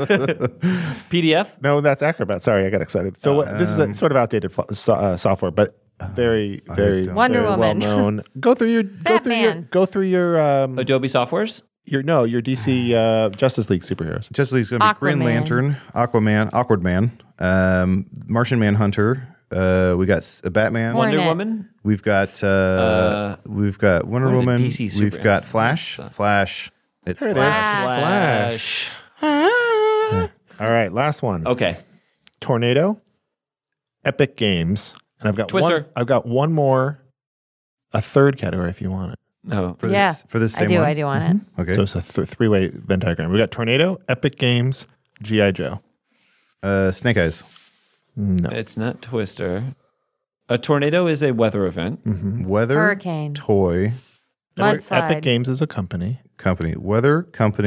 PDF? No, that's Acrobat. Sorry, I got excited. So this is a sort of outdated software, but very, very, Wonder very Woman. well known. Go through your Batman. Adobe softwares? your DC Justice League superheroes. Justice League's going to be Green Aquaman. Lantern, Aquaman, Awkward Man, Martian Manhunter. We got Batman. Hornet. Wonder Woman? We've got Wonder what are the Woman. DC We've superheroes? got Flash. Flash. It's There it is. Flash. Flash. All right, last one. Okay. Tornado, Epic Games, and I've got Twister. I've got one more, a third category if you want it. No. for Yeah. this, for this I same do. one. I do want it. Okay. So it's a three-way Venn diagram. We got Tornado, Epic Games, GI Joe. Snake Eyes. No, It's not Twister. A tornado is a weather event. Weather. Hurricane. Toy Mudslide. Epic Games is a company. company. Weather company.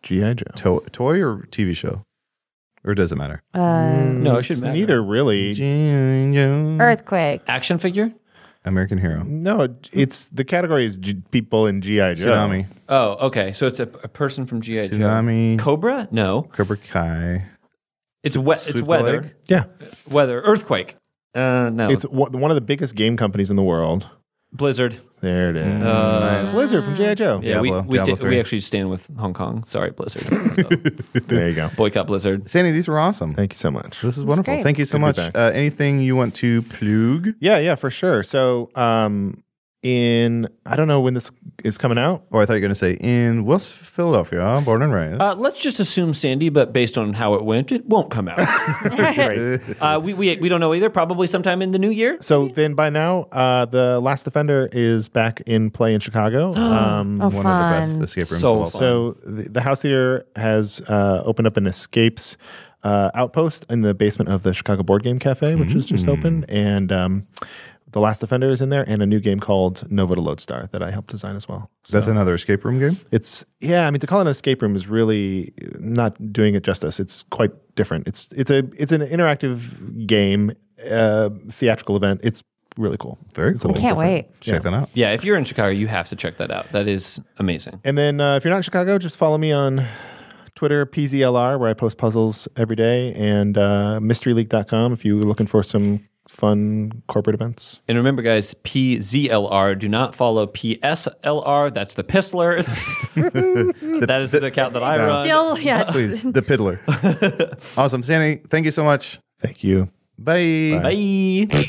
G.I. Joe. Toy or TV show? Or does it matter? No, it should It's matter. neither really. G.I. Joe. Earthquake. Action figure? American Hero. No, it's the category is people in G.I. Joe. Tsunami. Oh, okay. So it's a person from G.I. Joe. Tsunami. Cobra? No. Cobra Kai. It's Sweep the weather. leg? Yeah, Weather. Earthquake. No. it's one of the biggest game companies in the world. Blizzard. There it is. It's Blizzard from G.I. Joe. Yeah, Diablo 3. we actually stand with Hong Kong. Sorry, Blizzard. So, There you go. boycott Blizzard. Sandy, these were awesome. Thank you so much. This is wonderful. great. Thank you so Good much. to be back. Anything you want to plug? Yeah, for sure. So, in I don't know when this is coming out. Or I thought you were going to say in West Philadelphia, born and raised. Let's just assume Sandy, but based on how it went, it won't come out. We don't know either. Probably sometime in the new year. So then by now, the Last Defender is back in play in Chicago. Oh, One of the best fun. escape rooms So of all time. So the House Theater has opened up an escapes outpost in the basement of the Chicago Board Game Cafe, which is just open. And the Last Defender is in there, and a new game called Nova to Lodestar that I helped design as well. That's another escape room game? It's to call it an escape room is really not doing it justice. It's quite different. It's an interactive game, theatrical event. It's really cool. Very It's a cool. I can't wait. Check that out. Yeah, if you're in Chicago, you have to check that out. That is amazing. And then if you're not in Chicago, just follow me on Twitter, PZLR, where I post puzzles every day, and mysteryleague.com if you're looking for some fun corporate events. And remember, guys, PZLR. Do not follow PSLR. That's the Pistler. That is the account that I run. Still, yeah. Please, the Piddler. Awesome. Sandy, thank you so much. Thank you. Bye. Bye.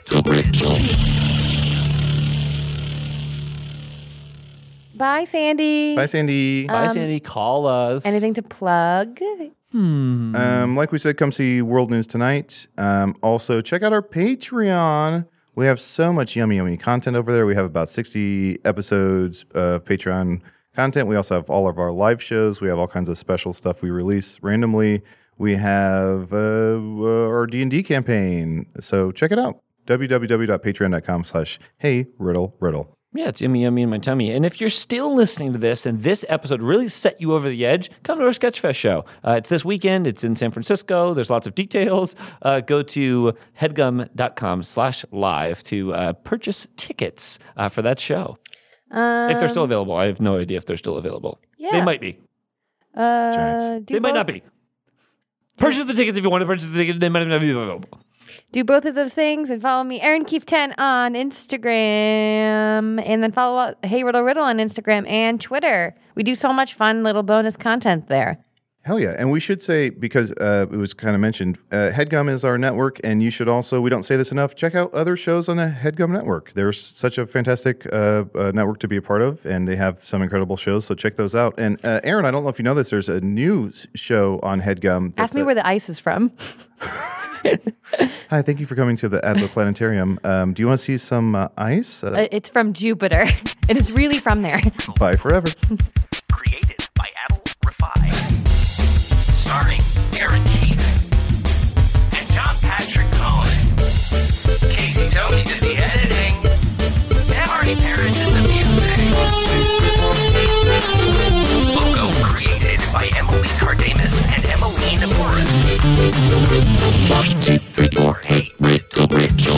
Bye, Sandy. Bye, Sandy. Bye, Sandy. Call us. Anything to plug? Like we said, come see World News Tonight. Also, check out our Patreon. We have so much yummy content over there. We have about 60 episodes of Patreon content. We also have all of our live shows. We have all kinds of special stuff we release randomly. We have our D&D campaign. So check it out. www.patreon.com/HeyRiddleRiddle. Yeah, it's yummy in my tummy. And if you're still listening to this and this episode really set you over the edge, come to our Sketchfest show. It's this weekend. It's in San Francisco. There's lots of details. Go to headgum.com/live to purchase tickets for that show. If they're still available. I have no idea if they're still available. Yeah. They might be. They might not be. Purchase the tickets if you want to purchase the tickets. They might not be available. Do both of those things and follow me, Erin Keefe 10 on Instagram, and then follow Hey Riddle Riddle on Instagram and Twitter. We do so much fun little bonus content there. Hell yeah. And we should say, because it was kind of mentioned, HeadGum is our network, and you should also, we don't say this enough, check out other shows on the HeadGum network. There's such a fantastic network to be a part of, and they have some incredible shows, so check those out. And Aaron, I don't know if you know this, there's a new show on HeadGum. Ask me where the ice is from. Hi, thank you for coming to the Adler Planetarium. Do you want to see some ice? It's from Jupiter, and it's really from there. Bye forever. Created by Adel Rafai. Starring Aaron Keefe and John Patrick Cohen. Casey Tony did the editing. And Marty Parrish did the music. Logo created by Emily Cardamus and Emmeline Morris. Hey, Riddle, Riddle.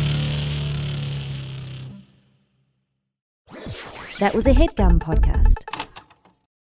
That was a HeadGum podcast.